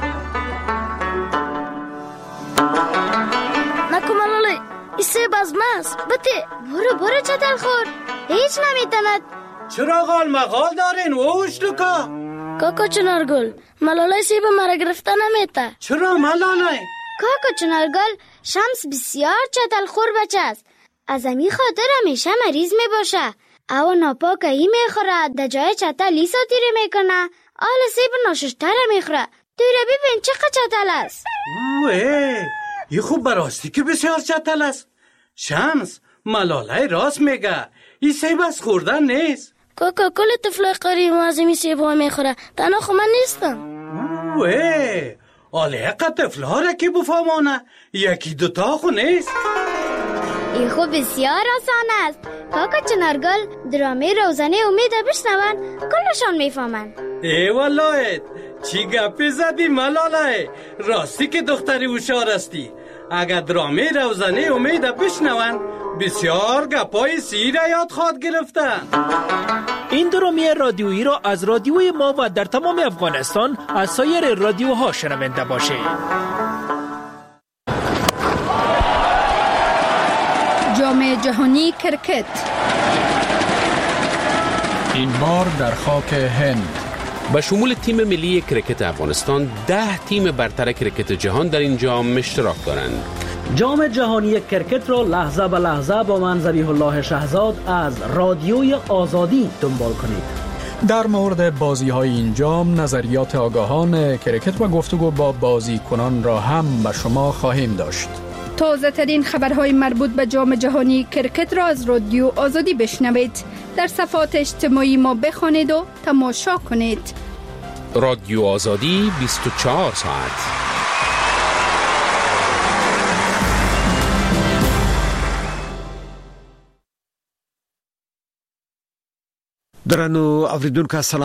نکمالاله ایسه بازماست. بته برو چتل خور. هیچ نمیتند. چرا غال مغال دارین ووش لکا؟ کاکا چنارگل ملاله سیب مرا گرفته نمیته. چرا ملاله؟ کاکا چنارگل شمس بسیار چتل خور بچه است. از امی خاطر همیشه مریض می باشه. او ناپاک ای میخوره در جای چتل ای ساتیره میکنه. آل سیب ناششتر میخوره. دوره ببین چقدر چتل است. اوه ای خوب براستی که بسیار چتل است. شمس ملاله راست میگه. این سیب از خوردن نیست. کاکا کل طفل قریب از این سیب ها میخوره. تنها خو من نیستم. اوه آله اقا طفل ها را که بفهمانه. یکی دوتا خو نیست. این خو بسیار آسان است. کاکا چنارگل درامه روزانه امید بشنون کلشان میفهمن. ای والله چی گپی زدی ملاله؟ راستی که دختری هوشیار هستی. اگر درامه روزانه امید بشنون بسیار گپای سیر یاد خواهد گرفتن. این درامه رادیویی را از رادیوی ما و در تمام افغانستان از سایر رادیوها شنونده باشید. جام جهانی کرکت این بار در خاک هند. به شمول تیم ملی کرکت افغانستان 10 تیم برتر کرکت جهان در این جام اشتراک دارند. جام جهانی کرکت را لحظه به لحظه با من ذبیح الله شهزاد از رادیوی آزادی دنبال کنید. در مورد بازی‌های این جام نظریات آگاهان کرکت و گفتگو با بازیکنان را هم به شما خواهیم داشت. تازه ترین خبرهای مربوط به جام جهانی کرکت را از رادیو آزادی بشنوید. در صفحات اجتماعی ما بخوانید و تماشا کنید. رادیو آزادی 24 ساعت. درنو اوریدونکو السلام